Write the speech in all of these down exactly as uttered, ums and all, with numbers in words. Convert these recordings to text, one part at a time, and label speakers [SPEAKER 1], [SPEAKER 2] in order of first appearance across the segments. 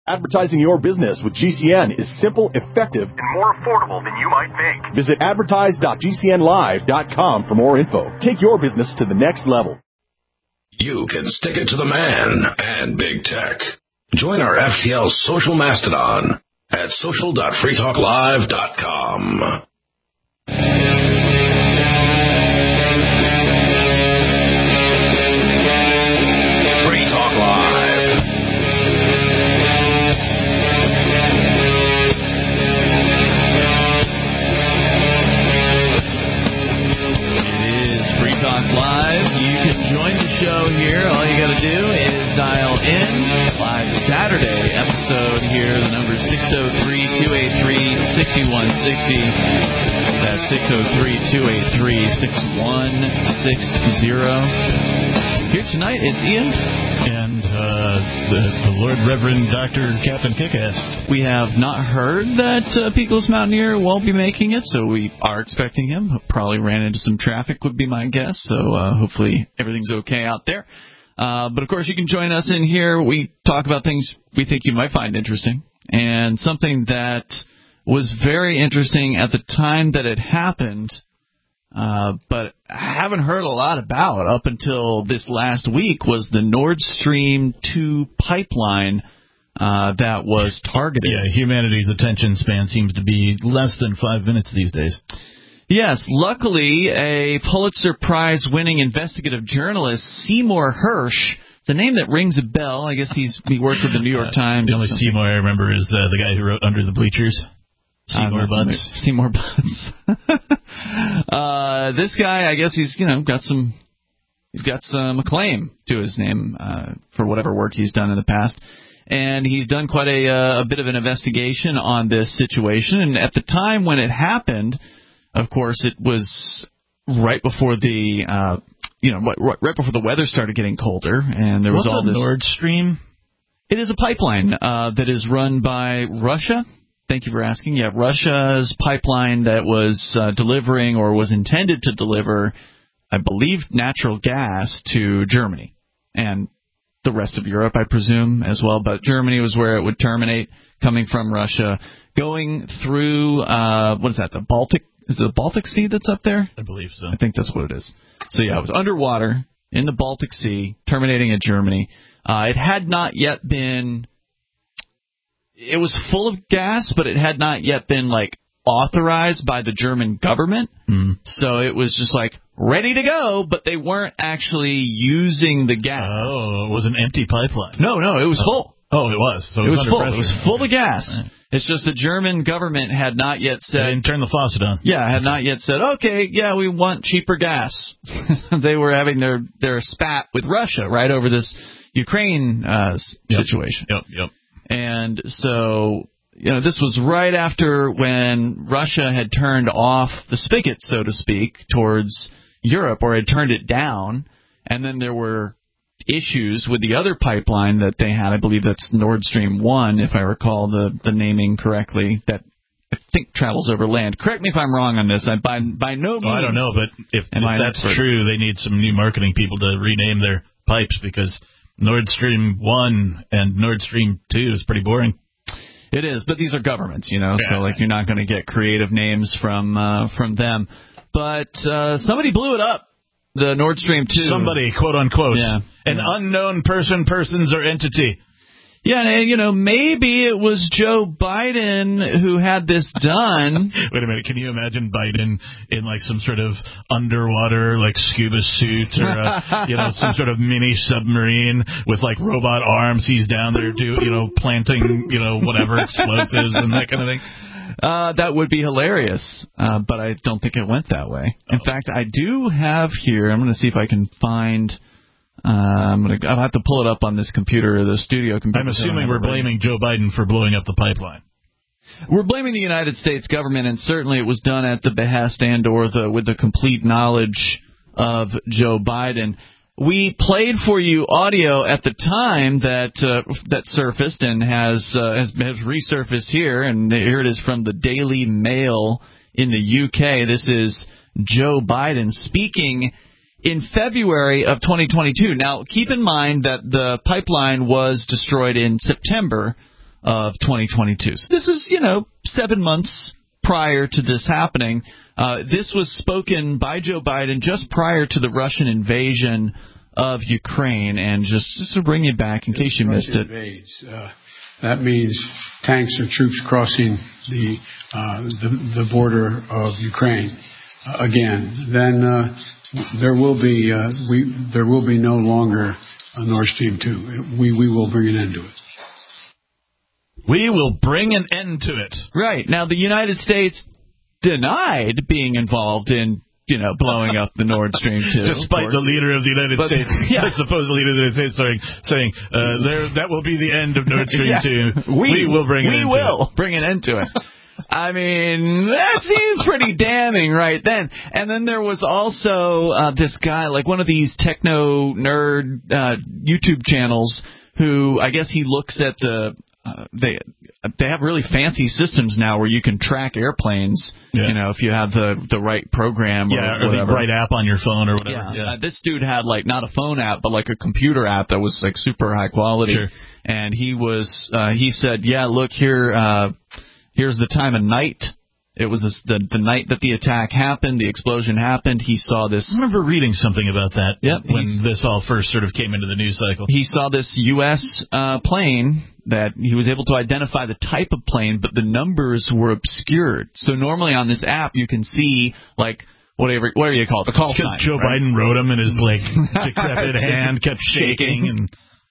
[SPEAKER 1] Advertising your business with G C N is simple, effective, and more affordable than you might think. Visit advertise dot g c n live dot com for more info. Take your business to the next level.
[SPEAKER 2] You can stick it to the man and big tech. Join our F T L social mastodon at social dot free talk live dot com. Free Talk Live.
[SPEAKER 3] It is Free Talk Live. You can join the show here. All you got to do is dial in. Live Saturday episode here. The number is six oh three, two eight three, six one six oh. That's six oh three, two eight three, six one six oh. Here tonight, it's Ian.
[SPEAKER 4] And uh, the, the Lord Reverend Doctor Captain Kickass.
[SPEAKER 3] We have not heard that uh, Peakless Mountaineer won't be making it, so we are expecting him. Probably ran into some traffic would be my guess, so uh, hopefully everything's okay out there. Uh, but, of course, you can join us in here. We talk about things we think you might find interesting. And something that was very interesting at the time that it happened, uh, but I haven't heard a lot about up until this last week, was the Nord Stream two pipeline uh, that was targeted.
[SPEAKER 4] Yeah, humanity's attention span seems to be less than five minutes these days.
[SPEAKER 3] Yes, luckily, a Pulitzer Prize-winning investigative journalist, Seymour Hersh, it's a name that rings a bell. I guess he's he worked with the New York
[SPEAKER 4] uh,
[SPEAKER 3] Times.
[SPEAKER 4] The only Seymour I remember is uh, the guy who wrote Under the Bleachers. Seymour Butts.
[SPEAKER 3] Seymour Butts. uh, this guy, I guess he's you know got some he's got some acclaim to his name uh, for whatever work he's done in the past. And he's done quite a, uh, a bit of an investigation on this situation. And at the time when it happened, of course, it was right before the, uh, you know, right, right before the weather started getting colder, and there was
[SPEAKER 4] What's
[SPEAKER 3] all
[SPEAKER 4] a
[SPEAKER 3] this.
[SPEAKER 4] Nord Stream?
[SPEAKER 3] It is a pipeline uh, that is run by Russia. Thank you for asking. Yeah, Russia's pipeline that was uh, delivering or was intended to deliver, I believe, natural gas to Germany and the rest of Europe, I presume, as well. But Germany was where it would terminate, coming from Russia, going through uh, what is that? The Baltic. Is it the Baltic Sea that's up there?
[SPEAKER 4] I believe so.
[SPEAKER 3] I think that's what it is. So, yeah, it was underwater in the Baltic Sea, terminating at Germany. Uh, it had not yet been... It was full of gas, but it had not yet been, like, authorized by the German government.
[SPEAKER 4] Mm.
[SPEAKER 3] So it was just, like, ready to go, but they weren't actually using the gas.
[SPEAKER 4] Oh, it was an empty pipeline.
[SPEAKER 3] No, no, it was
[SPEAKER 4] oh.
[SPEAKER 3] full.
[SPEAKER 4] Oh, it was. So it,
[SPEAKER 3] it
[SPEAKER 4] was,
[SPEAKER 3] was
[SPEAKER 4] under
[SPEAKER 3] full.
[SPEAKER 4] pressure.
[SPEAKER 3] It was full of gas.
[SPEAKER 4] Right.
[SPEAKER 3] It's just the German government had not yet said...
[SPEAKER 4] They didn't turn the faucet on.
[SPEAKER 3] Yeah, had not yet said, okay, yeah, we want cheaper gas. They were having their, their spat with Russia right over this Ukraine uh,
[SPEAKER 4] yep.
[SPEAKER 3] situation.
[SPEAKER 4] Yep, yep.
[SPEAKER 3] And so, you know, this was right after when Russia had turned off the spigot, so to speak, towards Europe, or had turned it down, and then there were issues with the other pipeline that they had. I believe that's Nord Stream one, if I recall the, the naming correctly, that I think travels over land. Correct me if I'm wrong on this. I by by no means.
[SPEAKER 4] Well, I don't know, but if, if that's
[SPEAKER 3] expert.
[SPEAKER 4] true, they need some new marketing people to rename their pipes, because Nord Stream one and Nord Stream two is pretty boring.
[SPEAKER 3] It is, but these are governments, you know,
[SPEAKER 4] yeah.
[SPEAKER 3] so like you're not going to get creative names from uh, from them. But uh, somebody blew it up. The Nord Stream two.
[SPEAKER 4] Somebody, quote unquote.
[SPEAKER 3] Yeah.
[SPEAKER 4] An
[SPEAKER 3] yeah.
[SPEAKER 4] unknown person, persons, or entity.
[SPEAKER 3] Yeah, and, you know, maybe it was Joe Biden who had this done.
[SPEAKER 4] Wait a minute. Can you imagine Biden in, like, some sort of underwater, like, scuba suit or, uh, you know, some sort of mini submarine with, like, robot arms? He's down there, do you know, planting, you know, whatever, explosives and that kind of thing.
[SPEAKER 3] Uh, that would be hilarious, uh, but I don't think it went that way. In oh. fact, I do have here, I'm going to see if I can find, uh, I'm going to, I'll have to pull it up on this computer, the studio computer.
[SPEAKER 4] I'm assuming we're blaming Joe Biden for blowing up the pipeline.
[SPEAKER 3] We're blaming the United States government, and certainly it was done at the behest and or the with the complete knowledge of Joe Biden. We played for you audio at the time that uh, that surfaced and has, uh, has has resurfaced here, and here it is from the Daily Mail in the U K. This is Joe Biden speaking in February of twenty twenty-two. Now, keep in mind that the pipeline was destroyed in September of twenty twenty-two. So this is, you know, seven months prior to this happening. Uh, this was spoken by Joe Biden just prior to the Russian invasion of Ukraine. And just, just to bring you back, in case you missed it.
[SPEAKER 5] Invades, uh, that means tanks or troops crossing the uh, the, the border of Ukraine uh, again. Then uh, there will be uh, we there will be no longer a Nord Stream two. We we will bring an end to it.
[SPEAKER 4] We will bring an end to it.
[SPEAKER 3] Right. Now, the United States denied being involved in, you know, blowing up the Nord Stream two.
[SPEAKER 4] Despite the leader of the United
[SPEAKER 3] but,
[SPEAKER 4] States,
[SPEAKER 3] yeah.
[SPEAKER 4] the supposed leader of the United States saying, saying uh, there, that will be the end of Nord Stream
[SPEAKER 3] yeah.
[SPEAKER 4] two.
[SPEAKER 3] We,
[SPEAKER 4] we will bring an
[SPEAKER 3] we
[SPEAKER 4] end
[SPEAKER 3] will
[SPEAKER 4] to it.
[SPEAKER 3] bring an end to it. I mean, that seems pretty damning right then. And then there was also uh, this guy, like one of these techno nerd uh, YouTube channels, who I guess he looks at the uh, they they have really fancy systems now where you can track airplanes. Yeah. You know, if you have the the right program or
[SPEAKER 4] yeah, or
[SPEAKER 3] whatever.
[SPEAKER 4] the right app on your phone or whatever.
[SPEAKER 3] Yeah.
[SPEAKER 4] yeah.
[SPEAKER 3] Uh, this dude had like not a phone app, but like a computer app that was like super high quality.
[SPEAKER 4] Sure.
[SPEAKER 3] And he was uh, he said, yeah, look here. Uh, Here's the time of night. It was this, the the night that the attack happened, the explosion happened. He saw this.
[SPEAKER 4] I remember reading something about that
[SPEAKER 3] yep,
[SPEAKER 4] when this all first sort of came into the news cycle.
[SPEAKER 3] He saw this U S uh, plane that he was able to identify the type of plane, but the numbers were obscured. So normally on this app you can see like whatever whatever you call it, the call sign.
[SPEAKER 4] Because Joe
[SPEAKER 3] right?
[SPEAKER 4] Biden wrote him and his like decrepit hand kept shaking and.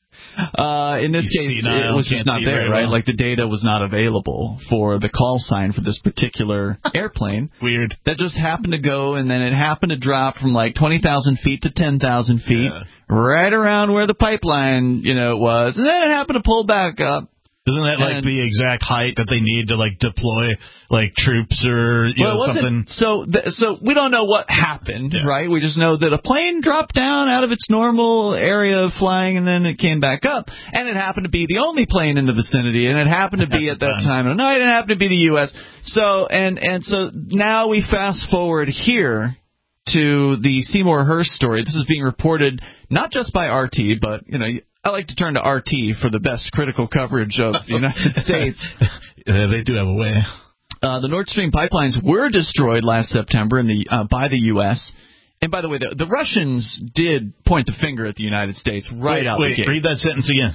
[SPEAKER 3] Uh, in this
[SPEAKER 4] He's
[SPEAKER 3] case,
[SPEAKER 4] senile,
[SPEAKER 3] it was just not there, right? Well. Like the data was not available for the call sign for this particular airplane.
[SPEAKER 4] Weird.
[SPEAKER 3] That just happened to go, and then it happened to drop from like twenty thousand feet to ten thousand feet, yeah. right around where the pipeline, you know, was, and then it happened to pull back up.
[SPEAKER 4] Isn't that like and, the exact height that they need to like deploy like troops or you
[SPEAKER 3] well,
[SPEAKER 4] know something?
[SPEAKER 3] So, th- so we don't know what happened,
[SPEAKER 4] yeah.
[SPEAKER 3] right? We just know that a plane dropped down out of its normal area of flying, and then it came back up, and it happened to be the only plane in the vicinity, and it happened to be at that time of night, and it happened to be the U S So, and and so now we fast forward here to the Seymour Hersh story. This is being reported not just by R T, but you know. I like to turn to R T for the best critical coverage of the United States.
[SPEAKER 4] uh, they do have a way.
[SPEAKER 3] Uh, the Nord Stream pipelines were destroyed last September in the uh, by the U S And by the way, the, the Russians did point the finger at the United States right
[SPEAKER 4] wait,
[SPEAKER 3] out
[SPEAKER 4] wait,
[SPEAKER 3] the gate.
[SPEAKER 4] Read that sentence again.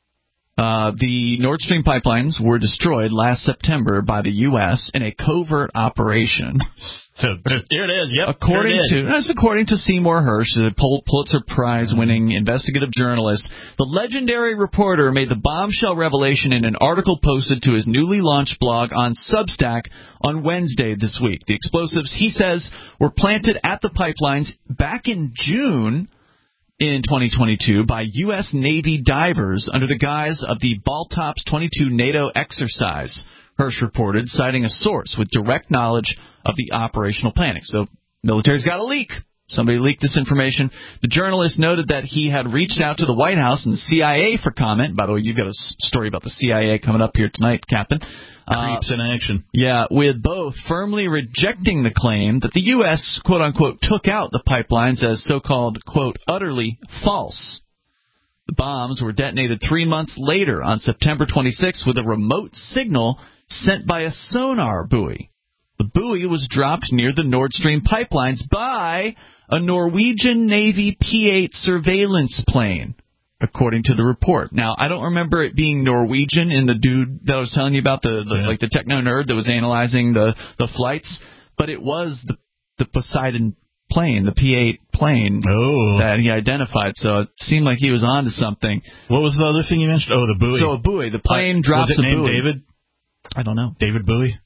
[SPEAKER 3] Uh, the Nord Stream pipelines were destroyed last September by the U S in a covert operation.
[SPEAKER 4] So here it is. Yep.
[SPEAKER 3] According
[SPEAKER 4] sure
[SPEAKER 3] to that's according to Seymour Hersh, the Pulitzer Prize-winning investigative journalist, the legendary reporter made the bombshell revelation in an article posted to his newly launched blog on Substack on Wednesday this week. The explosives, he says, were planted at the pipelines back in June in twenty twenty-two by U S Navy divers under the guise of the Baltops twenty-two NATO exercise, Hersh reported, citing a source with direct knowledge of the operational planning. So, military's got a leak. Somebody leaked this information. The journalist noted that he had reached out to the White House and the C I A for comment. By the way, you've got a story about the C I A coming up here tonight, Captain.
[SPEAKER 4] Creeps uh, in action.
[SPEAKER 3] Yeah, with both firmly rejecting the claim that the U S, quote-unquote, took out the pipelines as so-called, quote, utterly false. The bombs were detonated three months later on September twenty-sixth with a remote signal sent by a sonar buoy. The buoy was dropped near the Nord Stream pipelines by a Norwegian Navy P eight surveillance plane, according to the report. Now, I don't remember it being Norwegian in the dude that I was telling you about, the, the yeah. like the techno nerd that was analyzing the, the flights, but it was the, the Poseidon plane, the P eight plane
[SPEAKER 4] oh.
[SPEAKER 3] that he identified, so it seemed like he was on to something.
[SPEAKER 4] What was the other thing you mentioned? Oh, the buoy.
[SPEAKER 3] So a buoy. The plane
[SPEAKER 4] uh,
[SPEAKER 3] drops
[SPEAKER 4] was it
[SPEAKER 3] a
[SPEAKER 4] named
[SPEAKER 3] buoy.
[SPEAKER 4] David?
[SPEAKER 3] I don't know.
[SPEAKER 4] David Bowie?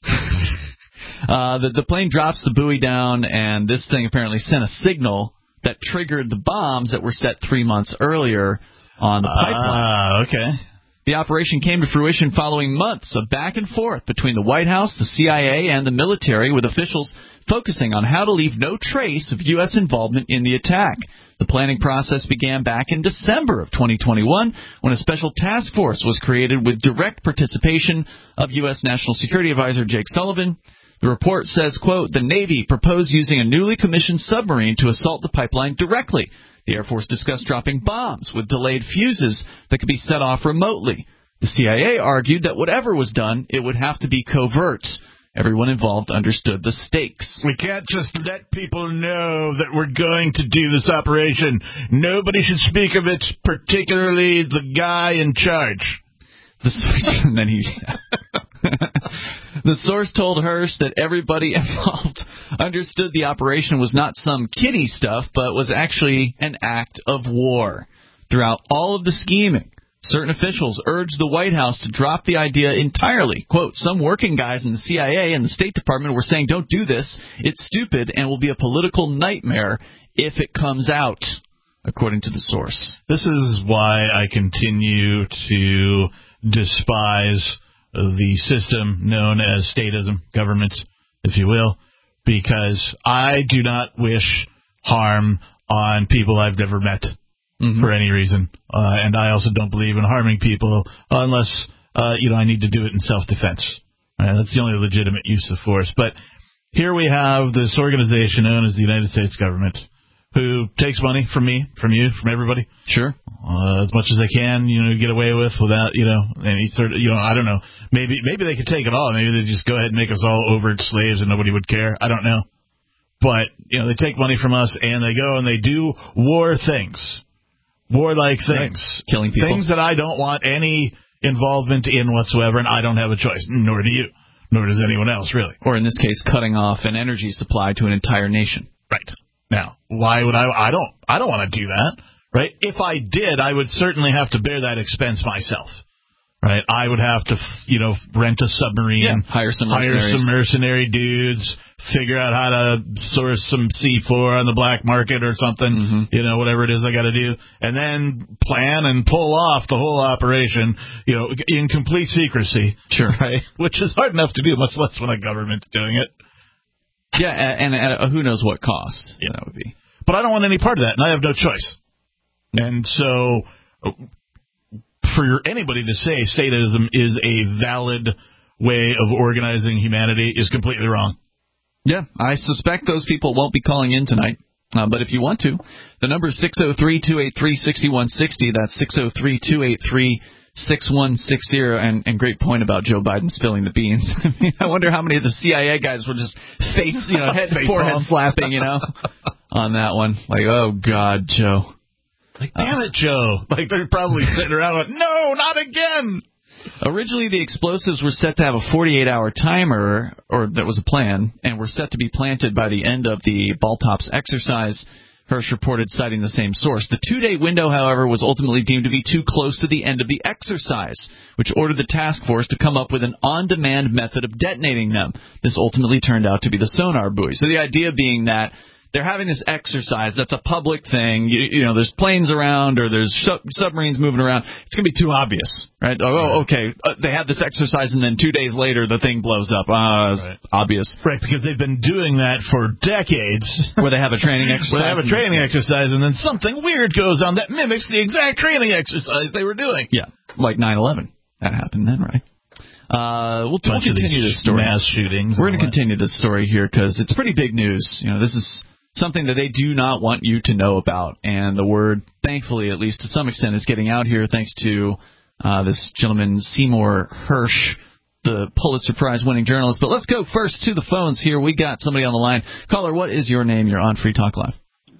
[SPEAKER 3] uh, the, the plane drops the buoy down, and this thing apparently sent a signal that triggered the bombs that were set three months earlier on the pipeline.
[SPEAKER 4] Ah, okay.
[SPEAKER 3] The operation came to fruition following months of back and forth between the White House, the C I A, and the military, with officials focusing on how to leave no trace of U S involvement in the attack. The planning process began back in December of twenty twenty-one when a special task force was created with direct participation of U S National Security Advisor Jake Sullivan. The report says, quote, the Navy proposed using a newly commissioned submarine to assault the pipeline directly. The Air Force discussed dropping bombs with delayed fuses that could be set off remotely. The C I A argued that whatever was done, it would have to be covert. Everyone involved understood the stakes.
[SPEAKER 4] We can't just let people know that we're going to do this operation. Nobody should speak of it, particularly the guy in charge.
[SPEAKER 3] The source, and then he, the source told Hirsch that everybody involved understood the operation was not some kiddie stuff, but was actually an act of war. Throughout all of the scheming, certain officials urged the White House to drop the idea entirely. Quote, some working guys in the C I A and the State Department were saying, don't do this. It's stupid and will be a political nightmare if it comes out, according to the source.
[SPEAKER 4] This is why I continue to despise the system known as statism, government, if you will, because I do not wish harm on people I've never met. Mm-hmm. For any reason. Uh, and I also don't believe in harming people unless, uh, you know, I need to do it in self-defense. Right? That's the only legitimate use of force. But here we have this organization known as the United States government who takes money from me, from you, from everybody.
[SPEAKER 3] Sure.
[SPEAKER 4] Uh, as much as they can, you know, get away with without, you know, any sort of, you know, I don't know. Maybe, maybe they could take it all. Maybe they just go ahead and make us all overt slaves and nobody would care. I don't know. But, you know, they take money from us and they go and they do war things. Warlike things.
[SPEAKER 3] Right. Killing people.
[SPEAKER 4] Things that I don't want any involvement in whatsoever, and I don't have a choice. Nor do you. Nor does anyone else, really.
[SPEAKER 3] Or in this case, cutting off an energy supply to an entire nation.
[SPEAKER 4] Right. Now, why would I? I don't. I don't want to do that. Right. If I did, I would certainly have to bear that expense myself. Right. I would have to, you know, rent a submarine.
[SPEAKER 3] Yeah. Hire some
[SPEAKER 4] hire
[SPEAKER 3] mercenaries.
[SPEAKER 4] some mercenary dudes. Figure out how to source some C four on the black market or something, mm-hmm. you know, whatever it is I got to do, and then plan and pull off the whole operation, you know, in complete secrecy.
[SPEAKER 3] Sure.
[SPEAKER 4] Right? Which is hard enough to do, much less when a government's doing it.
[SPEAKER 3] Yeah, and, and uh, who knows what cost yeah. that would be.
[SPEAKER 4] But I don't want any part of that, and I have no choice. And so, for anybody to say statism is a valid way of organizing humanity is completely wrong.
[SPEAKER 3] Yeah, I suspect those people won't be calling in tonight. Uh, but if you want to, the number is six oh three, two eight three, six one six oh. That's six oh three, two eight three, six one six oh. And, and great point about Joe Biden spilling the beans. I mean, I wonder how many of the C I A guys were just face, you know, head
[SPEAKER 4] face
[SPEAKER 3] forehead slapping, you know, on that one. Like, oh, God, Joe.
[SPEAKER 4] Like, damn it, Joe. Like, they're probably sitting around like, no, not again.
[SPEAKER 3] Originally, the explosives were set to have a forty-eight hour timer, or that was a plan, and were set to be planted by the end of the Baltops exercise. Hirsch reported, citing the same source. The two-day window, however, was ultimately deemed to be too close to the end of the exercise, which ordered the task force to come up with an on-demand method of detonating them. This ultimately turned out to be the sonar buoy. So the idea being that they're having this exercise that's a public thing. You, you know, there's planes around or there's sub- submarines moving around. It's going to be too obvious, right? Oh, right. okay. Uh, they had this exercise, and then two days later, the thing blows up. Uh, right. Obvious.
[SPEAKER 4] Right, because they've been doing that for decades.
[SPEAKER 3] Where they have a training exercise.
[SPEAKER 4] Where they have a training exercise, and then something weird goes on that mimics the exact training exercise they were doing.
[SPEAKER 3] Yeah, like nine eleven. That happened then, right? Uh, we'll, we'll continue this story.
[SPEAKER 4] Mass shootings.
[SPEAKER 3] We're going to continue this story here because it's pretty big news. You know, this is something that they do not want you to know about. And the word, thankfully, at least to some extent, is getting out here thanks to uh, this gentleman, Seymour Hersh, the Pulitzer Prize-winning journalist. But let's go first to the phones here. We got somebody on the line. Caller, what is your name? You're on Free Talk Live.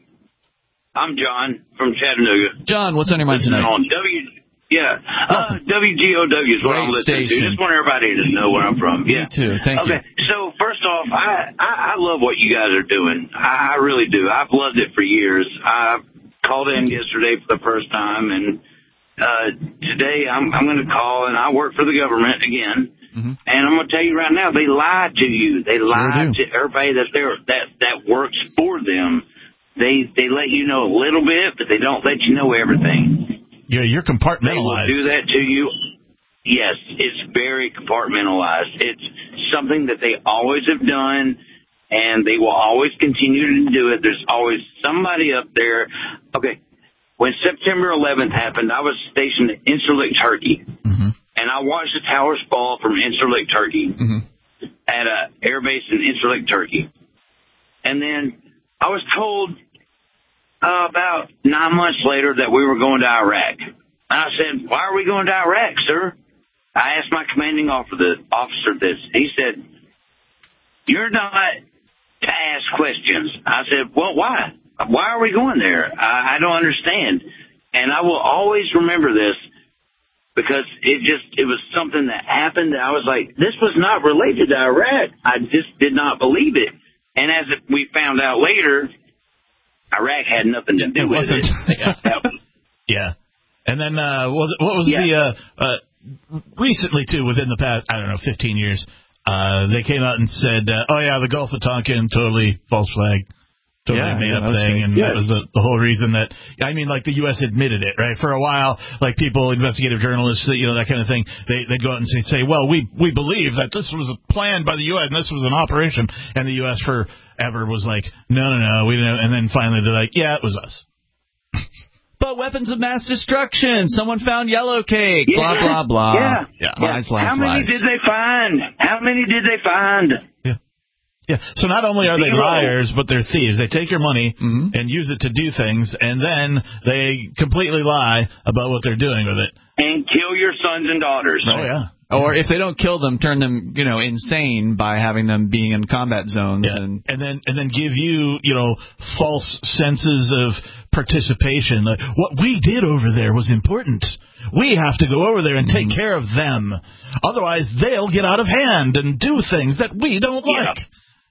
[SPEAKER 6] I'm John from Chattanooga.
[SPEAKER 3] John, what's on your mind tonight?
[SPEAKER 6] On W, yeah, uh, W G O W is what
[SPEAKER 3] Great
[SPEAKER 6] I'm listening
[SPEAKER 3] station.
[SPEAKER 6] to. Just want everybody to know where I'm from. Yeah.
[SPEAKER 3] Me too. Thank
[SPEAKER 6] okay. you. Okay, so first off, I, I I love what you guys are doing. I, I really do. I've loved it for years. I called in yesterday for the first time, and uh, today I'm I'm going to call, and I work for the government again. Mm-hmm. And I'm going to tell you right now, they lie to you. They lie sure to everybody that they're that that works for them. They they let you know a little bit, but they don't let you know everything.
[SPEAKER 4] Yeah, you're compartmentalized.
[SPEAKER 6] They will do that to you. Yes, it's very compartmentalized. It's something that they always have done, and they will always continue to do it. There's always somebody up there. Okay, when September eleventh happened, I was stationed at Incirlik, Turkey, mm-hmm. and I watched the towers fall from Incirlik, Turkey, mm-hmm. at an air base in Incirlik, Turkey. And then I was told Uh, about nine months later that we were going to Iraq. And I said, why are we going to Iraq, sir? I asked my commanding officer, officer this. He said, "You're not to ask questions." I said, "Well, why? Why are we going there? I, I don't understand." And I will always remember this because it just, it was something that happened that I was like, this was not related to Iraq. I just did not believe it. And as we found out later, Iraq had nothing to do
[SPEAKER 4] it
[SPEAKER 6] with
[SPEAKER 4] wasn't.
[SPEAKER 6] it.
[SPEAKER 4] Yeah. yeah. And then uh, what was, what was
[SPEAKER 6] yeah.
[SPEAKER 4] the uh, uh, recently too within the past I don't know fifteen years uh, they came out and said uh, oh yeah the Gulf of Tonkin totally false flag, totally
[SPEAKER 3] yeah,
[SPEAKER 4] made
[SPEAKER 3] yeah,
[SPEAKER 4] up thing, and
[SPEAKER 6] yes.
[SPEAKER 4] that was the, the whole reason that I mean like the U S admitted it, right? For a while, like people, investigative journalists, you know, that kind of thing, they they'd go out and say, say well we we believe that this was planned by the U S and this was an operation, and the U S forever was like no no no we didn't, and then finally they're like yeah it was us.
[SPEAKER 3] But weapons of mass destruction. Someone found yellow cake.
[SPEAKER 6] Yeah.
[SPEAKER 3] Blah, blah, blah.
[SPEAKER 6] Yeah.
[SPEAKER 3] yeah.
[SPEAKER 6] yeah.
[SPEAKER 3] Lies, lies,
[SPEAKER 6] How many
[SPEAKER 3] lies.
[SPEAKER 6] did they find? How many did they find?
[SPEAKER 4] Yeah. Yeah. So not only are they
[SPEAKER 6] Zero.
[SPEAKER 4] liars, but they're thieves. They take your money
[SPEAKER 3] mm-hmm.
[SPEAKER 4] and use it to do things, and then they completely lie about what they're doing with it.
[SPEAKER 6] And kill your sons and daughters.
[SPEAKER 4] Oh, yeah.
[SPEAKER 3] Or if they don't kill them, turn them, you know, insane by having them being in combat zones.
[SPEAKER 4] Yeah.
[SPEAKER 3] And
[SPEAKER 4] and then and then give you, you know, false senses of participation. Like, what we did over there was important. We have to go over there and take
[SPEAKER 3] mm-hmm.
[SPEAKER 4] care of them. Otherwise, they'll get out of hand and do things that we don't
[SPEAKER 6] Yeah.
[SPEAKER 4] like.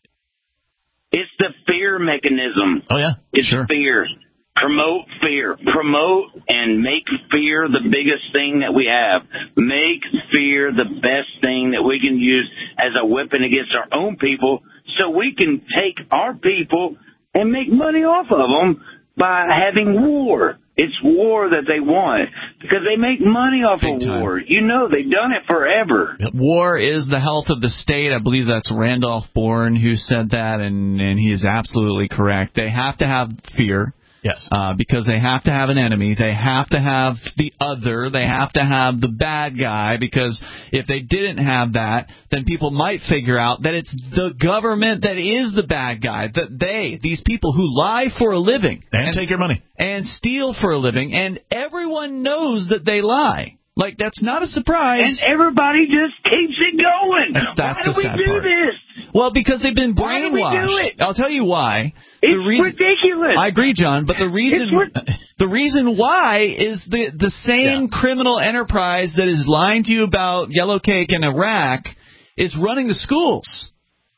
[SPEAKER 6] It's the fear mechanism.
[SPEAKER 4] Oh, yeah?
[SPEAKER 6] It's
[SPEAKER 3] Sure.
[SPEAKER 6] fear. Promote fear. Promote and make fear the biggest thing that we have. Make fear the best thing that we can use as a weapon against our own people so we can take our people and make money off of them by having war. It's war that they want because they make money off
[SPEAKER 3] Big
[SPEAKER 6] of
[SPEAKER 3] time.
[SPEAKER 6] war. You know, they've done it forever.
[SPEAKER 3] war is the health of the state. I believe that's Randolph Bourne who said that, and, and he is absolutely correct. They have to have fear.
[SPEAKER 4] Yes.
[SPEAKER 3] Uh, because they have to have an enemy. They have to have the other. They have to have the bad guy, because if they didn't have that, then people might figure out that it's the government that is the bad guy, that they, these people who lie for a living.
[SPEAKER 4] And,
[SPEAKER 3] and
[SPEAKER 4] take your money.
[SPEAKER 3] And steal for a living, and everyone knows that they lie. Like, that's not a surprise.
[SPEAKER 6] And everybody just keeps it going.
[SPEAKER 3] That's, that's
[SPEAKER 6] Why
[SPEAKER 3] the
[SPEAKER 6] do we
[SPEAKER 3] sad
[SPEAKER 6] do
[SPEAKER 3] part.
[SPEAKER 6] this?
[SPEAKER 3] Well, because they've been
[SPEAKER 6] Why do we
[SPEAKER 3] brainwashed.
[SPEAKER 6] do it?
[SPEAKER 3] I'll tell you why.
[SPEAKER 6] It's
[SPEAKER 3] the reason,
[SPEAKER 6] ridiculous.
[SPEAKER 3] I agree, John, but the reason
[SPEAKER 6] It's
[SPEAKER 3] the reason why is the the same
[SPEAKER 4] Yeah.
[SPEAKER 3] criminal enterprise that is lying to you about yellow cake in Iraq is running the schools.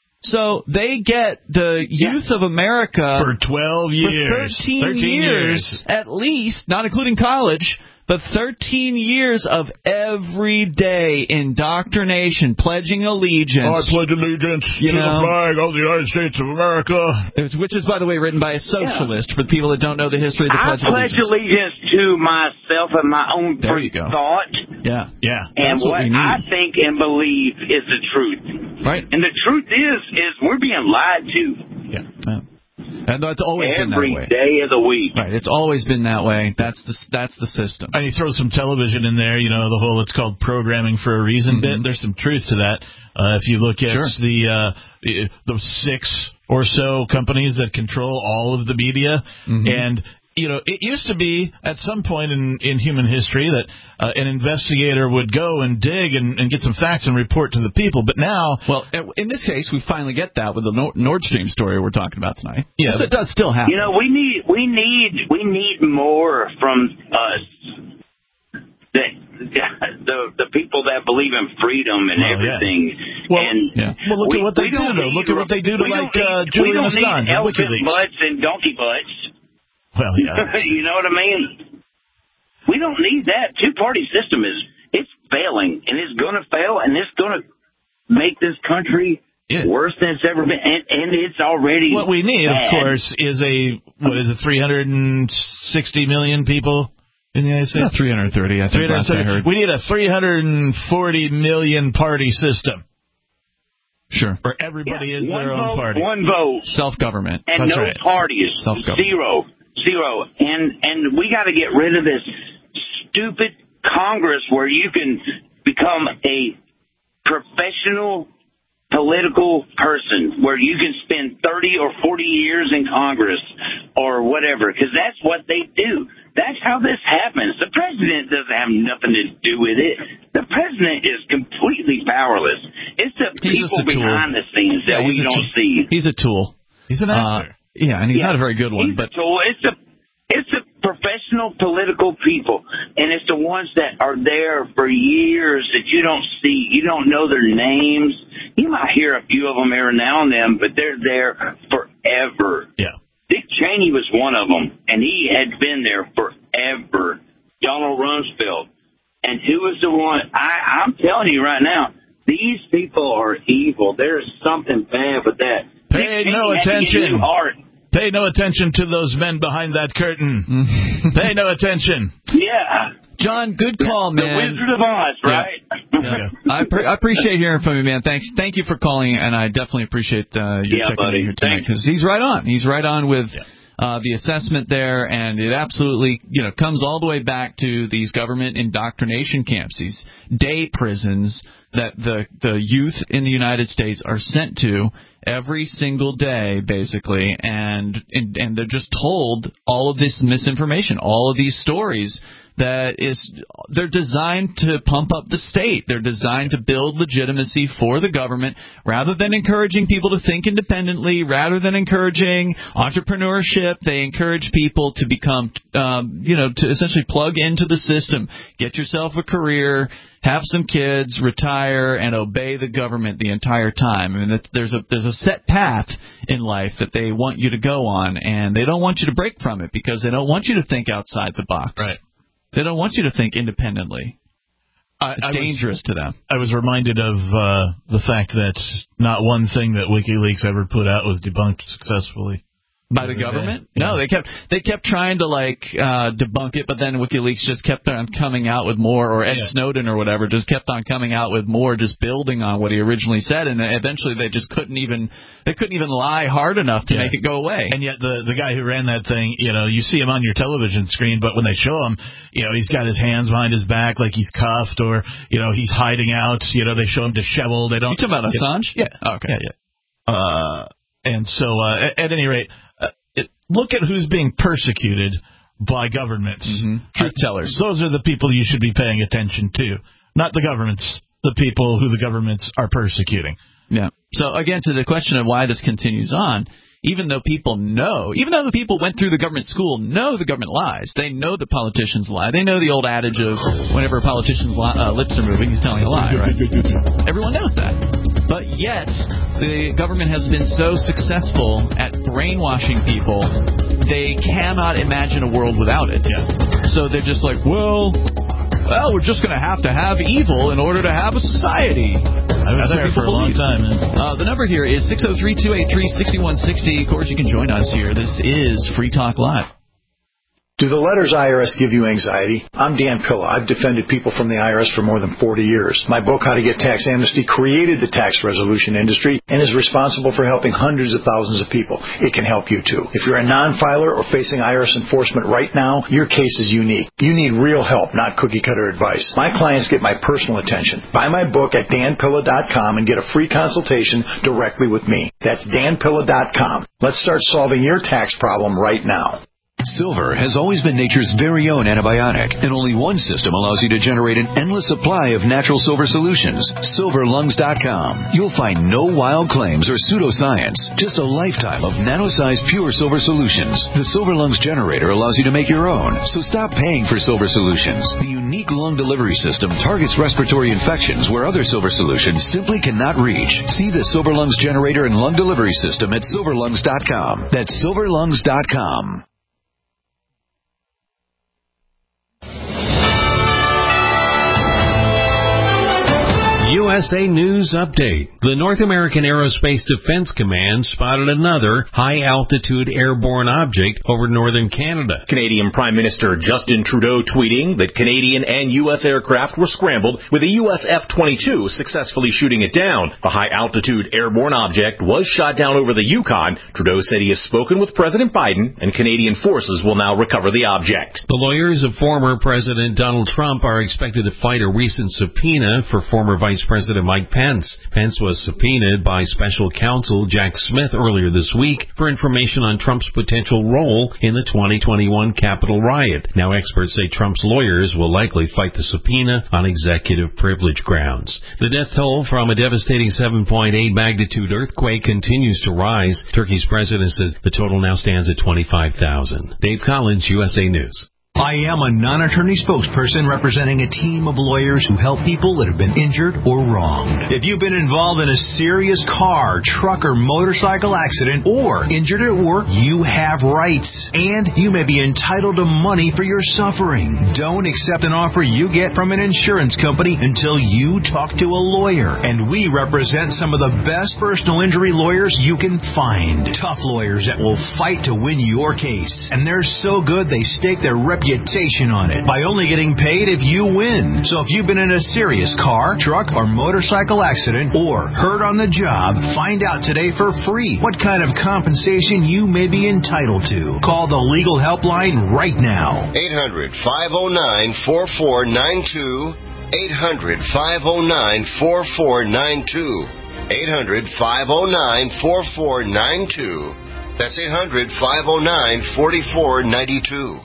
[SPEAKER 3] So they get the youth of America
[SPEAKER 4] For twelve years.
[SPEAKER 3] for thirteen,
[SPEAKER 4] thirteen
[SPEAKER 3] years,
[SPEAKER 4] years.
[SPEAKER 3] at least, not including college, but thirteen years of everyday indoctrination, pledging allegiance.
[SPEAKER 4] I pledge allegiance
[SPEAKER 3] You
[SPEAKER 4] to
[SPEAKER 3] know.
[SPEAKER 4] the flag of the United States of America.
[SPEAKER 3] Which is, by the way, written by a socialist, for the people that don't know the history of the
[SPEAKER 6] I
[SPEAKER 3] Pledge of
[SPEAKER 6] pledge
[SPEAKER 3] Allegiance.
[SPEAKER 6] allegiance to myself and my own
[SPEAKER 3] There
[SPEAKER 6] free
[SPEAKER 3] you go.
[SPEAKER 6] thought
[SPEAKER 3] Yeah.
[SPEAKER 4] Yeah.
[SPEAKER 6] and
[SPEAKER 3] That's what
[SPEAKER 6] what
[SPEAKER 3] we need.
[SPEAKER 6] I think and believe is the truth.
[SPEAKER 3] Right.
[SPEAKER 6] And the truth is, is we're being lied to
[SPEAKER 4] Yeah.
[SPEAKER 3] Yeah. And that's always been that
[SPEAKER 6] every
[SPEAKER 3] way.
[SPEAKER 6] day of the week.
[SPEAKER 3] Right. It's always been that way. That's the that's the system.
[SPEAKER 4] And you throw some television in there, you know, the whole, it's called programming for a reason
[SPEAKER 3] Mm-hmm.
[SPEAKER 4] bit. There's some truth to that. Uh, if you look at
[SPEAKER 3] Sure.
[SPEAKER 4] the uh, the six or so companies that control all of the media,
[SPEAKER 3] Mm-hmm.
[SPEAKER 4] and, you know, it used to be at some point in, in human history that uh, an investigator would go and dig and, and get some facts and report to the people. But now,
[SPEAKER 3] Well, in this case, we finally get that with the Nord Nord Stream story we're talking about tonight.
[SPEAKER 4] Yeah,
[SPEAKER 3] Yes,
[SPEAKER 4] but-
[SPEAKER 3] it does still happen.
[SPEAKER 6] You know, we need we need we need more from us. The the the people that believe in freedom and
[SPEAKER 4] Well, yeah.
[SPEAKER 6] everything.
[SPEAKER 4] Well,
[SPEAKER 6] and
[SPEAKER 3] yeah.
[SPEAKER 4] well, look
[SPEAKER 6] we,
[SPEAKER 4] at what they
[SPEAKER 6] we
[SPEAKER 4] do,
[SPEAKER 6] don't
[SPEAKER 4] though.
[SPEAKER 6] need-
[SPEAKER 4] Look at what they do to,
[SPEAKER 6] we
[SPEAKER 4] like,
[SPEAKER 6] don't
[SPEAKER 4] uh,
[SPEAKER 6] need-
[SPEAKER 4] Julian
[SPEAKER 6] we don't
[SPEAKER 4] Assange
[SPEAKER 6] need
[SPEAKER 4] and
[SPEAKER 6] elephant
[SPEAKER 4] WikiLeaks.
[SPEAKER 6] butts and donkey butts.
[SPEAKER 4] well, yeah.
[SPEAKER 6] You know what I mean? We don't need that. Two-party system is it's failing, and it's going to fail, and it's going to make this country
[SPEAKER 4] Yeah.
[SPEAKER 6] worse than it's ever been, and, and it's already
[SPEAKER 4] What we need,
[SPEAKER 6] bad.
[SPEAKER 4] of course, is a, what is it, three hundred sixty million people in the United States?
[SPEAKER 3] Yeah, three hundred thirty, I think, last I heard.
[SPEAKER 4] We need a three hundred forty million party system
[SPEAKER 3] Sure.
[SPEAKER 4] where everybody
[SPEAKER 6] Yeah,
[SPEAKER 4] is
[SPEAKER 6] one
[SPEAKER 4] their
[SPEAKER 6] vote,
[SPEAKER 4] own party.
[SPEAKER 6] One vote.
[SPEAKER 3] Self-government.
[SPEAKER 6] And
[SPEAKER 4] That's
[SPEAKER 6] no
[SPEAKER 4] right.
[SPEAKER 6] parties.
[SPEAKER 3] Self-government.
[SPEAKER 6] Zero. Zero. And and we got to get rid of this stupid Congress where you can become a professional political person where you can spend thirty or forty years in Congress or whatever, because that's what they do. That's how this happens. The president doesn't have nothing to do with it. The president is completely powerless. It's the
[SPEAKER 3] he's
[SPEAKER 6] people behind the scenes that
[SPEAKER 3] yeah,
[SPEAKER 6] we don't
[SPEAKER 3] t-
[SPEAKER 6] see.
[SPEAKER 3] He's a tool.
[SPEAKER 4] He's an actor.
[SPEAKER 3] Uh, yeah, and he's
[SPEAKER 6] yeah,
[SPEAKER 3] not a very good one.
[SPEAKER 6] He's
[SPEAKER 3] but
[SPEAKER 6] a tool. It's a It's the professional political people, and it's the ones that are there for years that you don't see. You don't know their names. You might hear a few of them every now and then, but they're there forever.
[SPEAKER 4] Yeah.
[SPEAKER 6] Dick Cheney was one of them, and he had been there forever. Donald Rumsfeld. And who was the one? I, I'm telling you right now, these people are evil. There's something bad with that.
[SPEAKER 4] Pay
[SPEAKER 6] Dick
[SPEAKER 4] no
[SPEAKER 6] Cheney had to get a
[SPEAKER 4] attention.
[SPEAKER 6] new heart.
[SPEAKER 4] Pay no attention to those men behind that curtain. Pay no attention.
[SPEAKER 6] Yeah.
[SPEAKER 3] John, good call,
[SPEAKER 6] the
[SPEAKER 3] man.
[SPEAKER 6] The Wizard of Oz, right?
[SPEAKER 3] Yeah. Yeah. I, pre- I appreciate hearing from you, man. Thanks. Thank you for calling, and I definitely appreciate uh, you
[SPEAKER 6] yeah,
[SPEAKER 3] checking
[SPEAKER 6] buddy.
[SPEAKER 3] in here tonight, because he's right on. He's right on with
[SPEAKER 4] yeah.
[SPEAKER 3] uh, the assessment there, and it absolutely, you know, comes all the way back to these government indoctrination camps, these day prisons that the the youth in the United States are sent to every single day, basically, and, and and they're just told all of this misinformation, all of these stories that is they're designed to pump up the state. They're designed to build legitimacy for the government rather than encouraging people to think independently, rather than encouraging entrepreneurship. They encourage people to become, um, you know, to essentially plug into the system, get yourself a career, have some kids, retire, and obey the government the entire time. I mean, there's a there's a set path in life that they want you to go on, and they don't want you to break from it because they don't want you to think outside the box.
[SPEAKER 4] Right.
[SPEAKER 3] They don't want you to think independently.
[SPEAKER 4] I,
[SPEAKER 3] it's
[SPEAKER 4] I
[SPEAKER 3] dangerous
[SPEAKER 4] was,
[SPEAKER 3] to them.
[SPEAKER 4] I was reminded of uh, the fact that not one thing that WikiLeaks ever put out was debunked successfully.
[SPEAKER 3] By the government?
[SPEAKER 4] Yeah.
[SPEAKER 3] No, they kept they kept trying to like uh, debunk it, but then WikiLeaks just kept on coming out with more, or Ed
[SPEAKER 4] yeah.
[SPEAKER 3] Snowden or whatever just kept on coming out with more, just building on what he originally said, and eventually they just couldn't even they couldn't even lie hard enough to
[SPEAKER 4] yeah.
[SPEAKER 3] make it go away.
[SPEAKER 4] And yet the the guy who ran that thing, you know, you see him on your television screen, but when they show him, you know, he's got his hands behind his back like he's cuffed, or you know, he's hiding out. You know, they show him disheveled. They don't.
[SPEAKER 3] You talking about Assange?
[SPEAKER 4] Yeah.
[SPEAKER 3] Oh, okay.
[SPEAKER 4] Yeah. Yeah. Uh, and so uh, at, at any rate. Look at who's being persecuted by governments.
[SPEAKER 3] Mm-hmm. Truth tellers.
[SPEAKER 4] Those are the people you should be paying attention to, not the governments, the people who the governments are persecuting.
[SPEAKER 3] Yeah. So, again, to the question of why this continues on, even though people know, even though the people went through the government school know the government lies, they know that politicians lie. They know the old adage of whenever a politician's li- uh, lips are moving, he's telling a lie, right? Everyone knows that. But yet, the government has been so successful at brainwashing people, they cannot imagine a world without it.
[SPEAKER 4] Yeah.
[SPEAKER 3] So they're just like, well, well, we're just going to have to have evil in order to have a society.
[SPEAKER 4] I was
[SPEAKER 3] That's
[SPEAKER 4] there for a long
[SPEAKER 3] believe.
[SPEAKER 4] time, man.
[SPEAKER 3] Uh, the number here is six oh three, two eight three, six one six oh. Of course, you can join us here. This is Free Talk Live.
[SPEAKER 7] Do the letters I R S give you anxiety? I'm Dan Pilla. I've defended people from the I R S for more than forty years. My book, How to Get Tax Amnesty, created the tax resolution industry and is responsible for helping hundreds of thousands of people. It can help you, too. If you're a non-filer or facing I R S enforcement right now, your case is unique. You need real help, not cookie-cutter advice. My clients get my personal attention. Buy my book at dan pilla dot com and get a free consultation directly with me. That's dan pilla dot com. Let's start solving your tax problem right now.
[SPEAKER 8] Silver has always been nature's very own antibiotic, and only one system allows you to generate an endless supply of natural silver solutions. silver lungs dot com. You'll find no wild claims or pseudoscience, just a lifetime of nano-sized pure silver solutions. The Silver Lungs generator allows you to make your own, so stop paying for silver solutions. The unique lung delivery system targets respiratory infections where other silver solutions simply cannot reach. See the Silver Lungs generator and lung delivery system at silver lungs dot com. That's silver lungs dot com.
[SPEAKER 9] U S A News Update. The North American Aerospace Defense Command spotted another high-altitude airborne object over northern Canada.
[SPEAKER 10] Canadian Prime Minister Justin Trudeau tweeting that Canadian and U S aircraft were scrambled with a U S F twenty-two successfully shooting it down. The high-altitude airborne object was shot down over the Yukon. Trudeau said he has spoken with President Biden, and Canadian forces will now recover the object.
[SPEAKER 9] The lawyers of former President Donald Trump are expected to fight a recent subpoena for former Vice President President Mike Pence. Pence was subpoenaed by special counsel Jack Smith earlier this week for information on Trump's potential role in the twenty twenty-one Capitol riot. Now experts say Trump's lawyers will likely fight the subpoena on executive privilege grounds. The death toll from a devastating seven point eight magnitude earthquake continues to rise. Turkey's president says the total now stands at twenty-five thousand. Dave Collins, U S A News.
[SPEAKER 11] I am a non-attorney spokesperson representing a team of lawyers who help people that have been injured or wronged. If you've been involved in a serious car, truck, or motorcycle accident, or injured at work, you have rights, and you may be entitled to money for your suffering. Don't accept an offer you get from an insurance company until you talk to a lawyer, and we represent some of the best personal injury lawyers you can find. Tough lawyers that will fight to win your case, and they're so good they stake their reputation reputation on it by only getting paid if you win. So if you've been in a serious car, truck, or motorcycle accident or hurt on the job, find out today for free what kind of compensation you may be entitled to. Call the legal helpline right now.
[SPEAKER 12] eight hundred, five oh nine, four four nine two. eight hundred, five oh nine, four four nine two. eight hundred, five oh nine, four four nine two. That's eight hundred, five oh nine, four four nine two.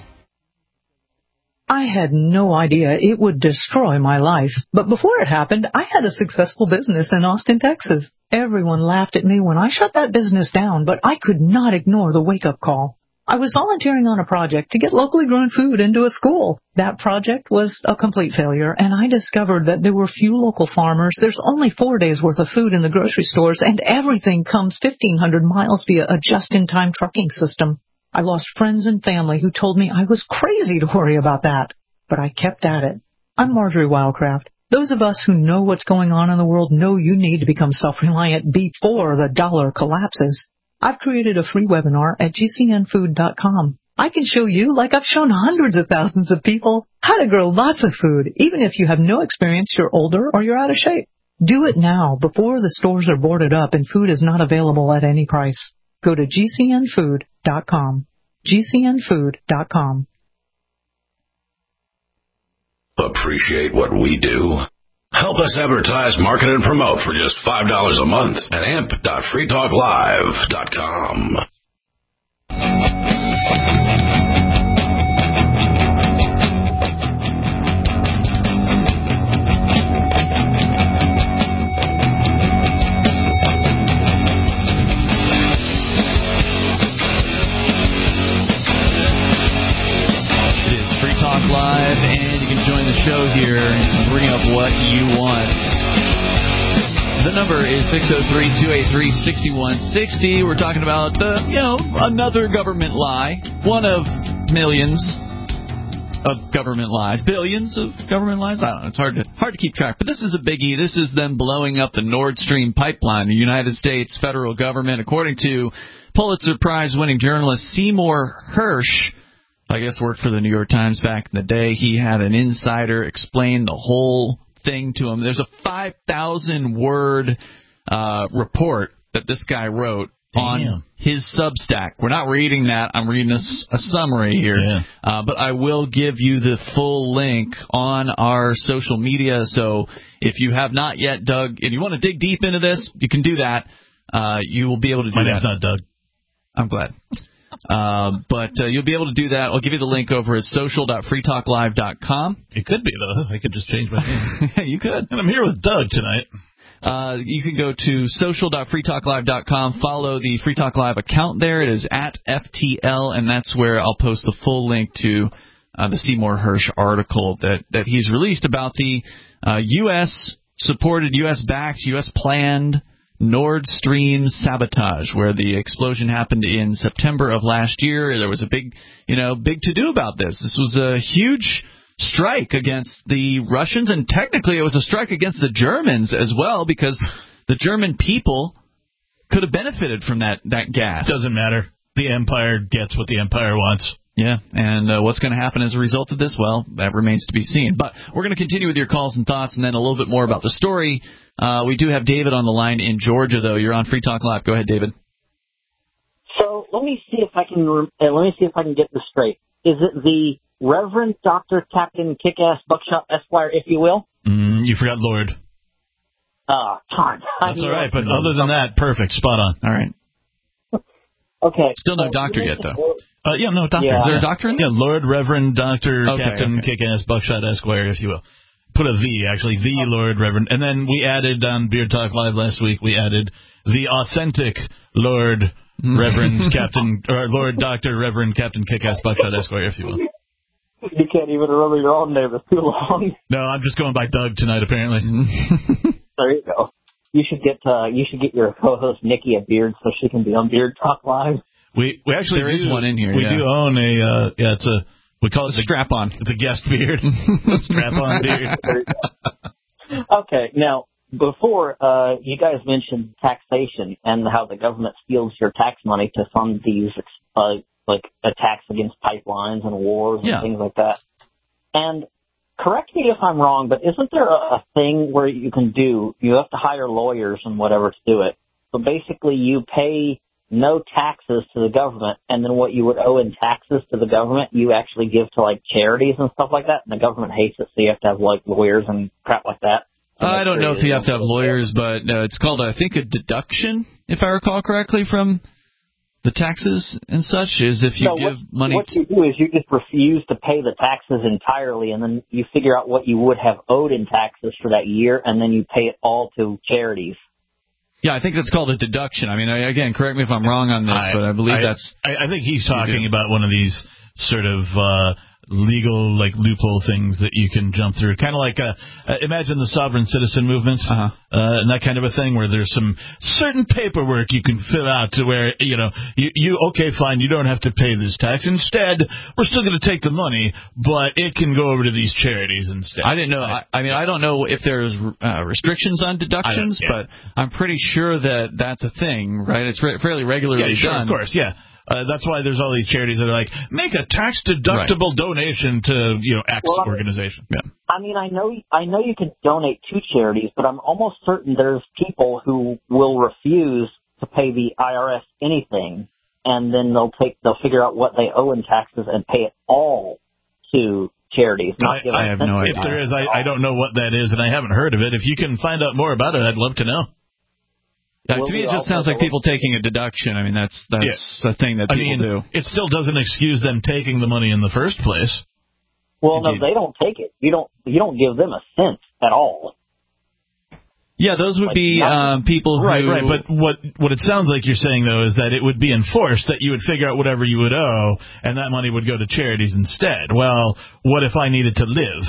[SPEAKER 13] I had no idea it would destroy my life, but before it happened, I had a successful business in Austin, Texas. Everyone laughed at me when I shut that business down, but I could not ignore the wake-up call. I was volunteering on a project to get locally grown food into a school. That project was a complete failure, and I discovered that there were few local farmers. There's only four days' worth of food in the grocery stores, and everything comes fifteen hundred miles via a just-in-time trucking system. I lost friends and family who told me I was crazy to worry about that, but I kept at it. I'm Marjorie Wildcraft. Those of us who know what's going on in the world know you need to become self-reliant before the dollar collapses. I've created a free webinar at G C N food dot com. I can show you, like I've shown hundreds of thousands of people, how to grow lots of food, even if you have no experience, you're older, or you're out of shape. Do it now before the stores are boarded up and food is not available at any price. Go to G C N food dot com. G C N food dot com.
[SPEAKER 2] Appreciate what we do? Help us advertise, market, and promote for just five dollars a month at amp dot free talk live dot com.
[SPEAKER 3] Live, and you can join the show here and bring up what you want. The number is six oh three, two eight three, six one six oh. We're talking about, uh, you know, another government lie. One of millions of government lies. Billions of government lies? I don't know. It's hard to, hard to keep track. But this is a biggie. This is them blowing up the Nord Stream pipeline. The United States federal government, according to Pulitzer Prize-winning journalist Seymour Hersh, I guess worked for the New York Times back in the day. He had an insider explain the whole thing to him. There's a five thousand word uh, report that this guy wrote Damn. on his Substack. We're not reading that. I'm reading a, a summary here. Yeah. Uh, but I will give you the full link on our social media. So if you have not yet dug, if you want to dig deep into this, you can do that. Uh, you will be able to do
[SPEAKER 4] My
[SPEAKER 3] that.
[SPEAKER 4] My name's not Doug.
[SPEAKER 3] I'm glad. Uh, but uh, you'll be able to do that. I'll give you the link over at social dot free talk live dot com.
[SPEAKER 4] It could be, though. I could just change my name.
[SPEAKER 3] You could.
[SPEAKER 4] And I'm here with Doug tonight.
[SPEAKER 3] Uh, you can go to social dot free talk live dot com. Follow the Free Talk Live account there. It is at F T L, and that's where I'll post the full link to uh, the Seymour Hersh article that, that he's released about the uh, U S-supported, U S-backed, U S-planned Nord Stream sabotage, where the explosion happened in September of last year. There was a big, you know, big to-do about this. This was a huge strike against the Russians, and technically it was a strike against the Germans as well, because the German people could have benefited from that, that gas.
[SPEAKER 4] Doesn't matter. The empire gets what the empire wants.
[SPEAKER 3] Yeah, and uh, what's going to happen as a result of this, well, that remains to be seen. But we're going to continue with your calls and thoughts, and then a little bit more about the story. Uh, we do have David on the line in Georgia, though. You're on Free Talk Live. Go ahead, David.
[SPEAKER 14] So let me see if I can uh, let me see if I can get this straight. Is it the Reverend Doctor Captain Kickass Buckshot Esquire, if you will?
[SPEAKER 4] Mm, you forgot Lord.
[SPEAKER 14] Ah, darn.
[SPEAKER 4] That's all right, but other than that, perfect, spot on.
[SPEAKER 3] All right.
[SPEAKER 14] Okay.
[SPEAKER 3] Still no
[SPEAKER 14] so
[SPEAKER 3] doctor
[SPEAKER 14] you
[SPEAKER 3] yet,
[SPEAKER 14] mentioned-
[SPEAKER 3] though.
[SPEAKER 4] Uh, yeah, no, doctor.
[SPEAKER 14] Yeah.
[SPEAKER 3] Is there a doctor in there?
[SPEAKER 4] Yeah, Lord, Reverend, Doctor,
[SPEAKER 3] Okay,
[SPEAKER 4] Captain,
[SPEAKER 3] okay.
[SPEAKER 4] Kick-Ass, Buckshot, Esquire, if you will. Put a the, actually, the Lord, Reverend. And then we added on Beard Talk Live last week, we added the authentic Lord, Reverend, Captain, or Lord, Doctor, Reverend, Captain, Kick-Ass, Buckshot, Esquire, if you will.
[SPEAKER 14] You can't even remember your own name. It's too long.
[SPEAKER 4] No, I'm just going by Doug tonight, apparently.
[SPEAKER 14] There you go. You should get uh, you should get your co-host Nikki a beard so she can be on Beard Talk Live.
[SPEAKER 4] We we actually
[SPEAKER 3] There
[SPEAKER 4] do,
[SPEAKER 3] is one in here,
[SPEAKER 4] We
[SPEAKER 3] yeah.
[SPEAKER 4] do own a uh, yeah, it's a we call it the
[SPEAKER 3] strap on.
[SPEAKER 4] It's a guest beard, a strap on beard.
[SPEAKER 14] Okay, now before uh, you guys mentioned taxation and how the government steals your tax money to fund these uh, like attacks against pipelines and wars and
[SPEAKER 3] Yeah.
[SPEAKER 14] things like that. And correct me if I'm wrong, but isn't there a, a thing where you can do, you have to hire lawyers and whatever to do it. So basically you pay no taxes to the government, and then what you would owe in taxes to the government, you actually give to like charities and stuff like that, and the government hates it, so you have to have like lawyers and crap like that.
[SPEAKER 3] I don't know if you have to have lawyers, but uh, it's called, I think, a deduction, if I recall correctly, from the taxes and such, is if you
[SPEAKER 14] so
[SPEAKER 3] give
[SPEAKER 14] what,
[SPEAKER 3] money...
[SPEAKER 14] What you do is you just refuse to pay the taxes entirely, and then you figure out what you would have owed in taxes for that year, and then you pay it all to charities.
[SPEAKER 3] Yeah, I think that's called a deduction. I mean, I, again, correct me if I'm wrong on this,
[SPEAKER 4] I,
[SPEAKER 3] but I believe
[SPEAKER 4] I,
[SPEAKER 3] that's...
[SPEAKER 4] I, I think he's talking about one of these sort of uh, legal, like, loophole things that you can jump through. Kind of like, uh, uh, imagine the sovereign citizen movement, uh-huh. uh, and that kind of a thing, where there's some certain paperwork you can fill out to where, you know, you, you okay, fine, you don't have to pay this tax. Instead, we're still going to take the money, but it can go over to these charities instead.
[SPEAKER 3] I didn't know. I, I mean, I don't know if there's uh, restrictions on deductions, yeah. but I'm pretty sure that that's a thing, right? It's re- fairly regularly
[SPEAKER 4] yeah, sure,
[SPEAKER 3] done.
[SPEAKER 4] Of course, yeah. Uh, that's why there's all these charities that are like, make a tax-deductible right. donation to, you know, X well, organization.
[SPEAKER 14] Yeah. I mean, I know, I know you can donate to charities, but I'm almost certain there's people who will refuse to pay the I R S anything, and then they'll take, they'll figure out what they owe in taxes and pay it all to charities. Not
[SPEAKER 4] I, I have no idea. If there is, I, I don't know what that is, and I haven't heard of it. If you can find out more about it, I'd love to know.
[SPEAKER 3] Yeah, to me, it just sounds like people taking a deduction. I mean, that's that's yeah. a thing that people
[SPEAKER 4] I mean,
[SPEAKER 3] do.
[SPEAKER 4] It still doesn't excuse them taking the money in the first place.
[SPEAKER 14] Well, no, they don't take it. You don't. You don't give them a cent at all.
[SPEAKER 3] Yeah, those would like be um, people who...
[SPEAKER 4] Right, right. But what what it sounds like you're saying, though, is that it would be enforced that you would figure out whatever you would owe, and that money would go to charities instead. Well, what if I needed to live?